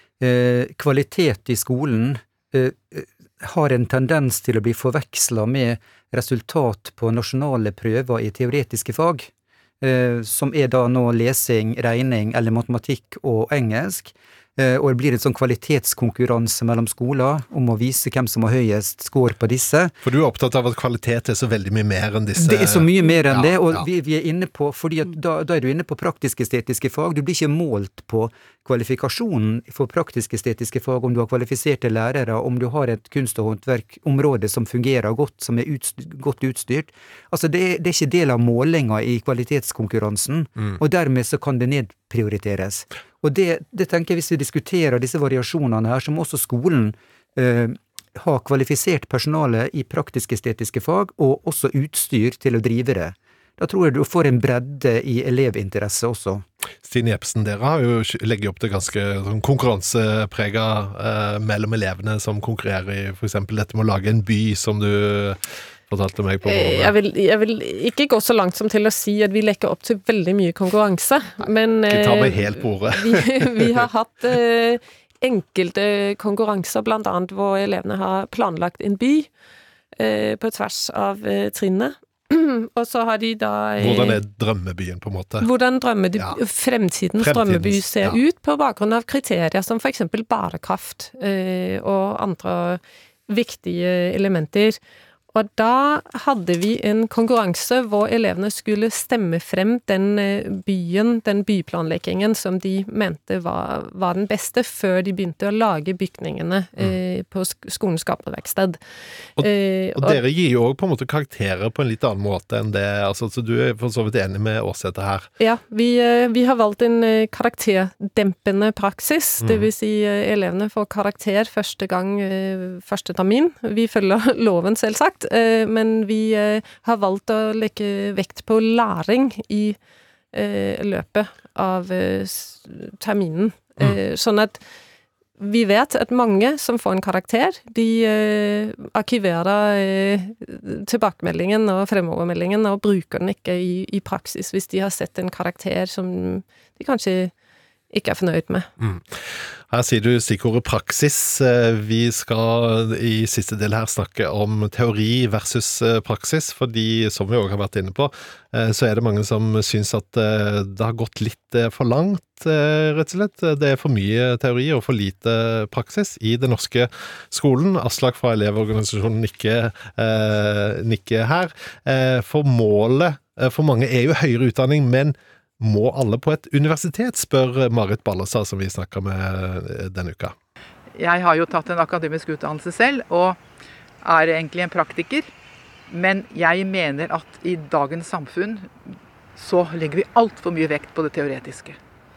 uh, kvalitet i skolen uh, har en tendens til å bli forvekslet med resultat på nasjonale prøver i teoretiske fag, eh, som er da nå lesing, regning eller matematikk og engelsk, eh, og det blir en sånn kvalitetskonkurranse mellom skoler om å vise hvem som har høyest score på disse. For du er opptatt av at kvalitet er så veldig mye mer enn disse... Det er så mye mer enn ja, det, og ja. vi, vi er inne på, fordi at da, da er du inne på praktisk-estetiske fag, du blir ikke målt på kvalifikasjonen for praktisk-estetiske fag, om du har kvalifiserte lærere, om du har et kunst- og håndverkområde som fungerer godt, som er utstyrt, godt utstyrt. Altså det, det er ikke del av målinga i kvalitetskonkurransen, mm. og dermed så kan det nedprioriteres. Og det, det tenker jeg, hvis vi diskuterer disse variasjonene her, så må også skolen eh, ha kvalifisert personale i praktisk-estetiske fag, og også utstyr til å drive det. Da tror jeg du får en bredde i elevinteresse også. Stine Jepsen, dere har jo legget opp til ganske sånn konkurransepreget eh, mellom elevene som konkurrerer i for eksempel dette med å lage en by, som du fortalte meg på. Jeg vil, jeg vil ikke gå så langt som til å si at vi legger opp til veldig mye konkurranse, men Ikke ta meg helt på ordet. vi, vi har hatt eh, enkelte konkurranser, blant annet hvor elevene har planlagt en by eh, på tvers av eh, trinnet. Og så har de da eh, Hvordan er drømmebyen på en måte? Hvordan drømme, ja. fremtidens, fremtidens drømmeby ser ja. ut på bakgrunn av kriterier som for eksempel bærekraft eh, og andre viktige elementer. Og da hadde vi en konkurranse hvor elevene skulle stemme frem den byen, den byplanleggingen som de mente var, var den beste, før de begynte å lage bygningene eh, på skolens skaperverksted. Og, eh, og, og dere gir jo også på en måte karakterer på en litt annen måte enn det, altså, så du er for så vidt enig med Aarsæter her. Ja, vi, vi har valgt en karakterdempende praksis, mm. det vil si elevene får karakter første gang, første termin. Vi følger loven selvsagt. Men vi har valgt å legge vekt på læring i løpet av terminen. Mm. Sånn at vi vet at mange som får en karakter, de arkiverer tilbakemeldingen og fremovermeldingen og bruker den ikke i, i praksis hvis de har sett en karakter som de kanskje ikke er fornøyd med. Mm. Her sier du stikkordet praksis. Vi skal i siste del her snakke om teori versus praksis, fordi som vi også har vært inne på, så er det mange som synes at det har gått litt for langt, rett og slett. Det er for mye teori og for lite praksis i den norske skolen. Aslak fra Elevorganisasjonen nikker, nikker her. For målet for mange er jo høyere utdanning, men må alle på et universitet, spør Marit Ballestad, som vi snakket med denne uka. Jeg har jo tatt en akademisk utdannelse selv, og er egentlig en praktiker. Men jeg mener at i dagens samfunn så legger vi alt for mye vekt på det teoretiske.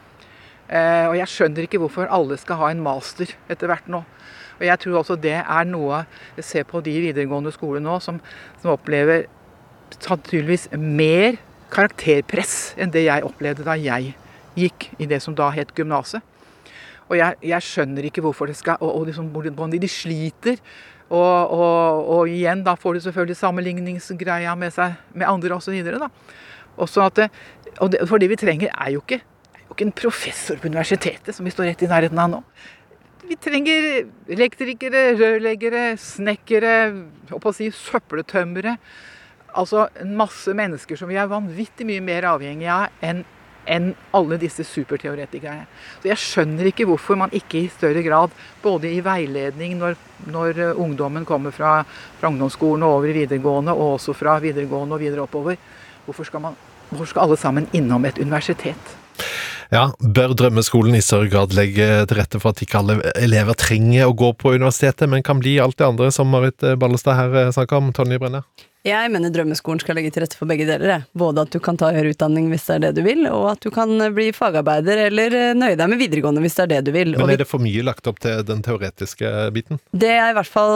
Eh, og jeg skjønner ikke hvorfor alle skal ha en master etter hvert nå. Og jeg tror også det er noe, jeg ser på de videregående skoler nå, som, som opplever sannsynligvis mer karakterpress enn det jeg opplevde da jeg gikk i det som da het gymnaset. Og jeg, jeg skjønner ikke hvorfor det skal, og, og liksom, de, de sliter, og, og, og igjen da får du selvfølgelig sammenligningsgreia med seg, med andre og så videre da. Og så at det, og det, for det vi trenger er jo ikke, er jo ikke en professor på universitetet som vi står rett i nærheten av nå. Vi trenger elektrikere, rørleggere, snekkere, og på å si søppeltømmere. Altså en masse mennesker som vi er vanvittig mye mer avhengige av enn, enn alle disse superteoretikerne. Så jeg skjønner ikke hvorfor man ikke i større grad, både i veiledning når, når ungdommen kommer fra, fra ungdomsskolen og over i videregående, og også fra videregående og videre oppover, hvorfor skal, man, hvorfor skal alle sammen innom et universitet? Ja, bør drømmeskolen i større grad legge til rette for at ikke alle elever trenger å gå på universitetet, men kan bli alt det andre som Marit Ballestad her snakker om, Tonje Brenna? Jeg mener drømmeskolen skal legge til rette for begge deler. Både at du kan ta høyere utdanning hvis det er det du vil, og at du kan bli fagarbeider eller nøye deg med videregående hvis det er det du vil. Men er det for mye lagt opp til den teoretiske biten? Det jeg i hvert fall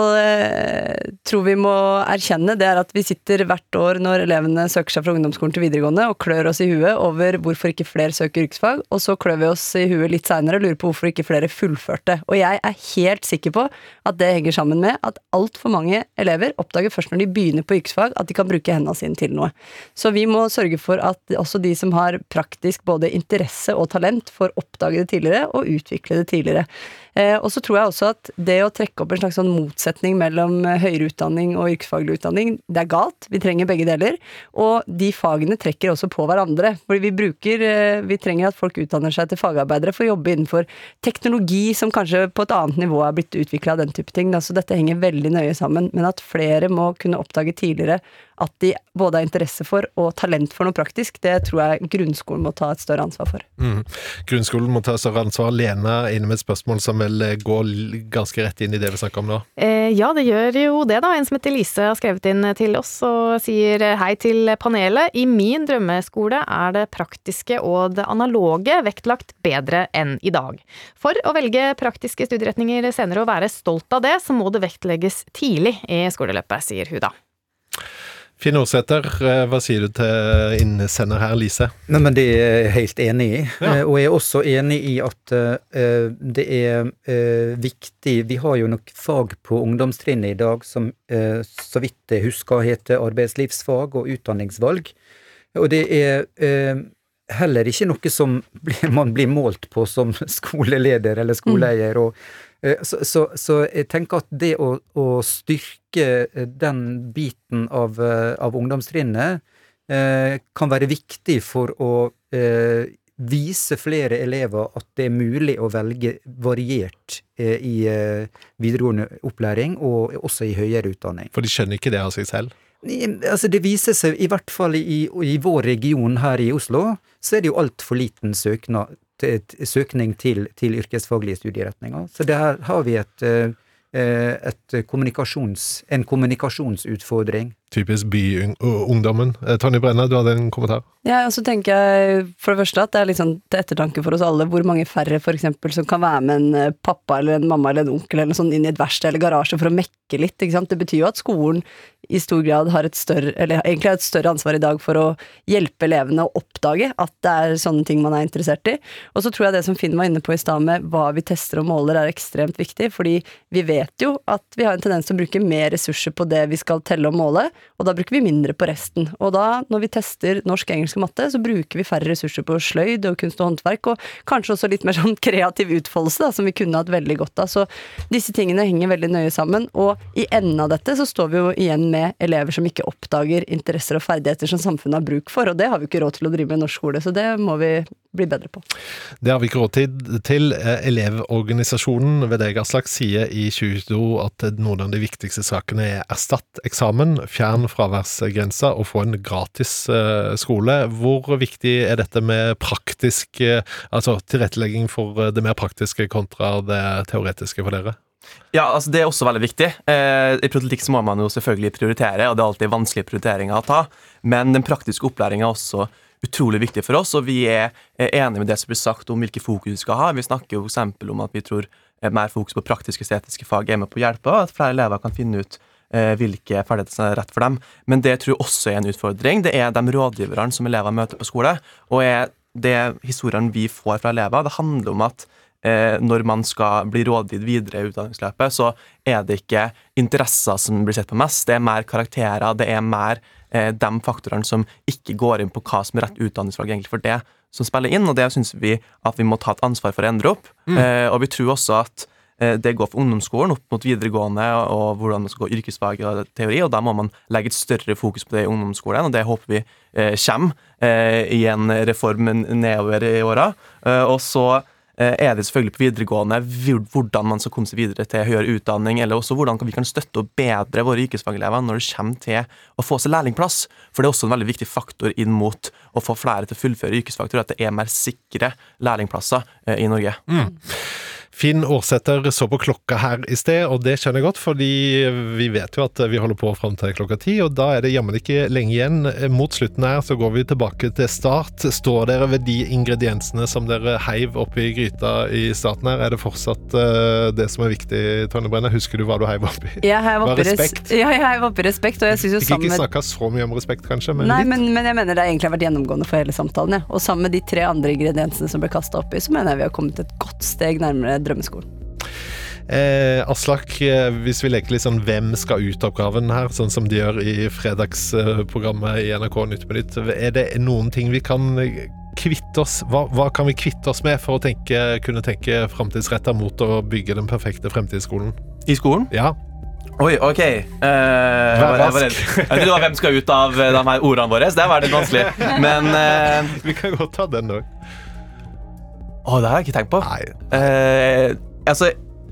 eh, tror vi må erkjenne, det er at vi sitter hvert år når elevene søker seg fra ungdomsskolen til videregående og klør oss i huet over hvorfor ikke flere søker yrkesfag, og så klør vi oss i huet litt senere og lurer på hvorfor ikke flere fullførte. Og jeg er helt sikker på at det henger sammen med at alt for mange elever oppdager først når de begynner på yrkesfag at de kan bruke hendene sine til noe. Så vi må sørge for at også de som har praktisk både interesse og talent får oppdage det tidligere og utvikle det tidligere. Eh, og så tror jeg også at det å trekke opp en slags sånn motsetning mellom høyere utdanning og yrkesfaglig utdanning, det er galt. Vi trenger begge deler. Og de fagene trekker også på hverandre. Fordi vi bruker, eh, vi trenger at folk utdanner seg til fagarbeidere for å jobbe innenfor teknologi som kanskje på et annet nivå er blitt utviklet av den type ting. Så dette henger veldig nøye sammen. Men at flere må kunne oppdage tidligere at de både har interesse for og talent for noe praktisk, det tror jeg grunnskolen må ta et større ansvar for. Mm. Grunnskolen må ta et større ansvar. Lena inne med et spørsmål som vel går ganske rett inn i det vi snakker om nå. Eh, ja, det gjør jo det da. En som heter Lise har skrevet inn til oss og sier hei til panelet. I min drømmeskole er det praktiske og det analoge vektlagt bedre enn i dag. For å velge praktiske studieretninger senere og være stolt av det, så må det vektlegges tidlig i skoleløpet, sier hun da. Finn Årsæter, hva sier du til innsender her, Lise? Nei, men det er jeg helt enig i, ja. Og jeg er også enig i at uh, det er uh, viktig, vi har jo nok fag på ungdomstrinnet i dag som, uh, så vidt jeg husker, heter arbeidslivsfag og utdanningsvalg, og det er uh, heller ikke noe som man blir målt på som skoleleder eller skoleeier, og Så, så, så jeg tenker at det å, å styrke den biten av, av ungdomstrinnet eh, kan være viktig for å eh, vise flere elever at det er mulig å velge variert eh, i eh, videregående opplæring og også i høyere utdanning. For de skjønner ikke det av seg selv? Altså det viser seg, i hvert fall i, i vår region her i Oslo, så er det jo alt for liten søknad søkning til, til yrkesfaglige studieretninger. Så der har vi et, et kommunikasjons, en kommunikasjonsutfordring. Typisk byungdommen. Tonje Brenna, du hadde en kommentar? Ja, og så tenker jeg for det første at det er litt sånn til ettertanke for oss alle, hvor mange færre for eksempel som kan være med en pappa eller en mamma eller en onkel eller sånn inn i et verksted eller garasje for å mekke litt, ikke sant? Det betyr jo at skolen i stor grad har et større, eller egentlig har et større ansvar i dag for å hjelpe elevene å oppdage at det er sånne ting man er interessert i. Og så tror jeg det som Finn var inne på i stad med hva vi tester og måler er ekstremt viktig, fordi vi vet jo at vi har en tendens til å bruke mer ressurser på det vi skal telle og måle, og da bruker vi mindre på resten. Og da, når vi tester norsk, engelsk og matte, så bruker vi færre ressurser på sløyd og kunst og håndverk, og kanskje også litt mer sånn kreativ utfoldelse, da, som vi kunne hatt veldig godt av. Så disse tingene henger veldig nøye sammen, og i enden av dette så står vi jo igjen med elever som ikke oppdager interesser og ferdigheter som samfunnet har bruk for, og det har vi ikke råd til å drive med i norsk skole, så det må vi bli bedre på. Det har vi ikke råd til. til. Elevorganisasjonen ved deg, Aslak, sier i tjue tjueto at noen av de viktigste sakene er erstatt eksamen, fjern fraværsgrensa og få en gratis skole. Hvor viktig er dette med praktisk, altså tilrettelegging for det mer praktiske kontra det teoretiske for dere? Ja, altså det er også veldig viktig. Eh, I politikk så må man jo selvfølgelig prioritere, og det er alltid vanskelige prioriteringer å ta, men den praktiske opplæringen er også utrolig viktig for oss, og vi er enige med det som blir sagt om hvilke fokus vi skal ha. Vi snakker jo for eksempel om at vi tror mer fokus på praktiske og estetiske fag er med på å hjelpe, og at flere elever kan finne ut eh, hvilke ferdigheter som er rett for dem. Men det tror jeg også er en utfordring. Det er de rådgiverne som elever møter på skole, og er det historiene vi får fra elever. Det handler om at eh, når man skal bli rådgitt videre i utdanningsløpet, så er det ikke interesser som blir sett på mest, det er mer karakterer, det er mer de faktorene som ikke går inn på hva som er rett utdanningsvalg egentlig for det som spiller inn, og det synes vi at vi må ta et ansvar for å endre opp. Mm. Eh, og vi tror også at eh, det går for ungdomsskolen opp mot videregående og hvordan man skal gå yrkesfag og teori, og da må man legge et større fokus på det i ungdomsskolen, og det håper vi eh, kommer eh, i en reform nedover i åra. Eh, og så er det selvfølgelig på videregående hvordan man skal komme seg videre til høyere utdanning, eller også hvordan vi kan støtte og bedre våre yrkesfagelever når det kommer til å få seg lærlingplass. For det er også en veldig viktig faktor inn mot å få flere til å fullføre yrkesfag, tror jeg at det er mer sikre lærlingplasser i Norge. Mm. Finn Årsetter så på klokka her i sted, og det skjønner jeg godt, fordi vi vet jo at vi holder på frem til klokka ti, og da er det jammen ikke lenge igjen. Mot slutten her så går vi tilbake til start. Står dere ved de ingrediensene som dere heiv opp i gryta i starten her? Er det fortsatt uh, det som er viktig, Tonje Brenna? Husker du hva du heiv opp i? Jeg heiv opp i respekt. Ja, jeg heiv opp i respekt, og jeg synes jo sammen... Ikke ikke snakket så mye om respekt, kanskje, men Nei, litt. Men, men jeg mener det egentlig har vært gjennomgående for hele samtalen, ja. Og sammen med de tre andre ingrediensene som ble kastet opp i, så mener jeg vi har kommet et godt steg nærmere drømmeskolen. Eh, Aslak, hvis vi leker litt sånn hvem skal ut-oppgaven her, sånn som de gjør i fredagsprogrammet i N R K Nytt på Nytt, er det noen ting vi kan kvitte oss, hva, hva kan vi kvitte oss med for å tenke, kunne tenke fremtidsrettet mot å bygge den perfekte fremtidsskolen? I skolen? Ja. Oi, ok. Eh, Vær rask. Jeg, jeg tror det var hvem skal ut av de her ordene våre, det var litt vanskelig. Men eh, vi kan godt ta den også. Å, det har jeg ikke tenkt på. Nei. Eh, altså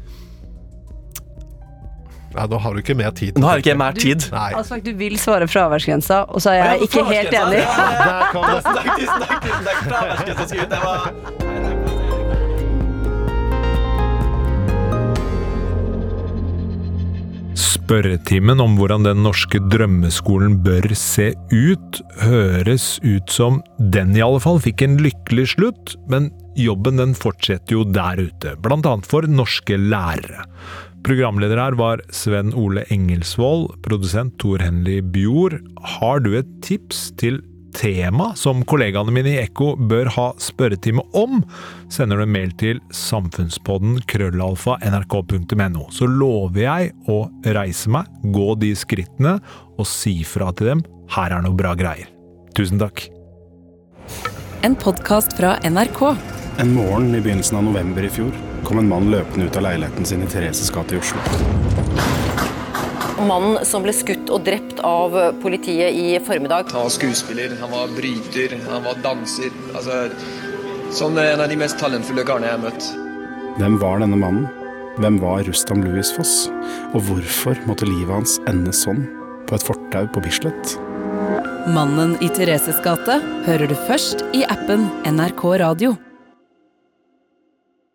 Ja, da har du ikke mer tid. Nå har jeg ikke mer tid. Nei. Altså, du vil svare fraværsgrensa, og så er jeg ja, ikke helt enig. Ja, der kom det. Tusen takk, tusen takk, tusen takk. Fraværsgrensa skal ut, det var... Spørretimen om hvordan den norske drømmeskolen bør se ut, høres ut som den i alle fall fikk en lykkelig slutt, men jobben den fortsetter jo der ute, blant annet for norske lærere. Programleder her var Sven Ole Engelsvold, produsent Tor Henry Bjord. Har du et tips til tema som kollegaene mine i Ekko bør ha spørretime om, sender du en mail til samfunnspodden krøllalfa nrk punktum no. Så lover jeg å reise meg, gå de skrittene og si fra til dem, her er noe bra greier. Tusen takk. En podcast fra N R K. En morgen i begynnelsen av november i fjor kom en mann løpende ut av leiligheten sin i Thereses gate i Oslo. Mannen som ble skutt og drept av politiet i formiddag. Han var skuespiller, han var bryter, han var danser. Altså, sånn en av de mest talentfulle karene jeg har møtt. Hvem var denne mannen? Hvem var Rustam Louis Foss? Og hvorfor måtte livet hans ende sånn på et fortau på Bislett? Mannen i Thereses gate hører du først i appen N R K Radio.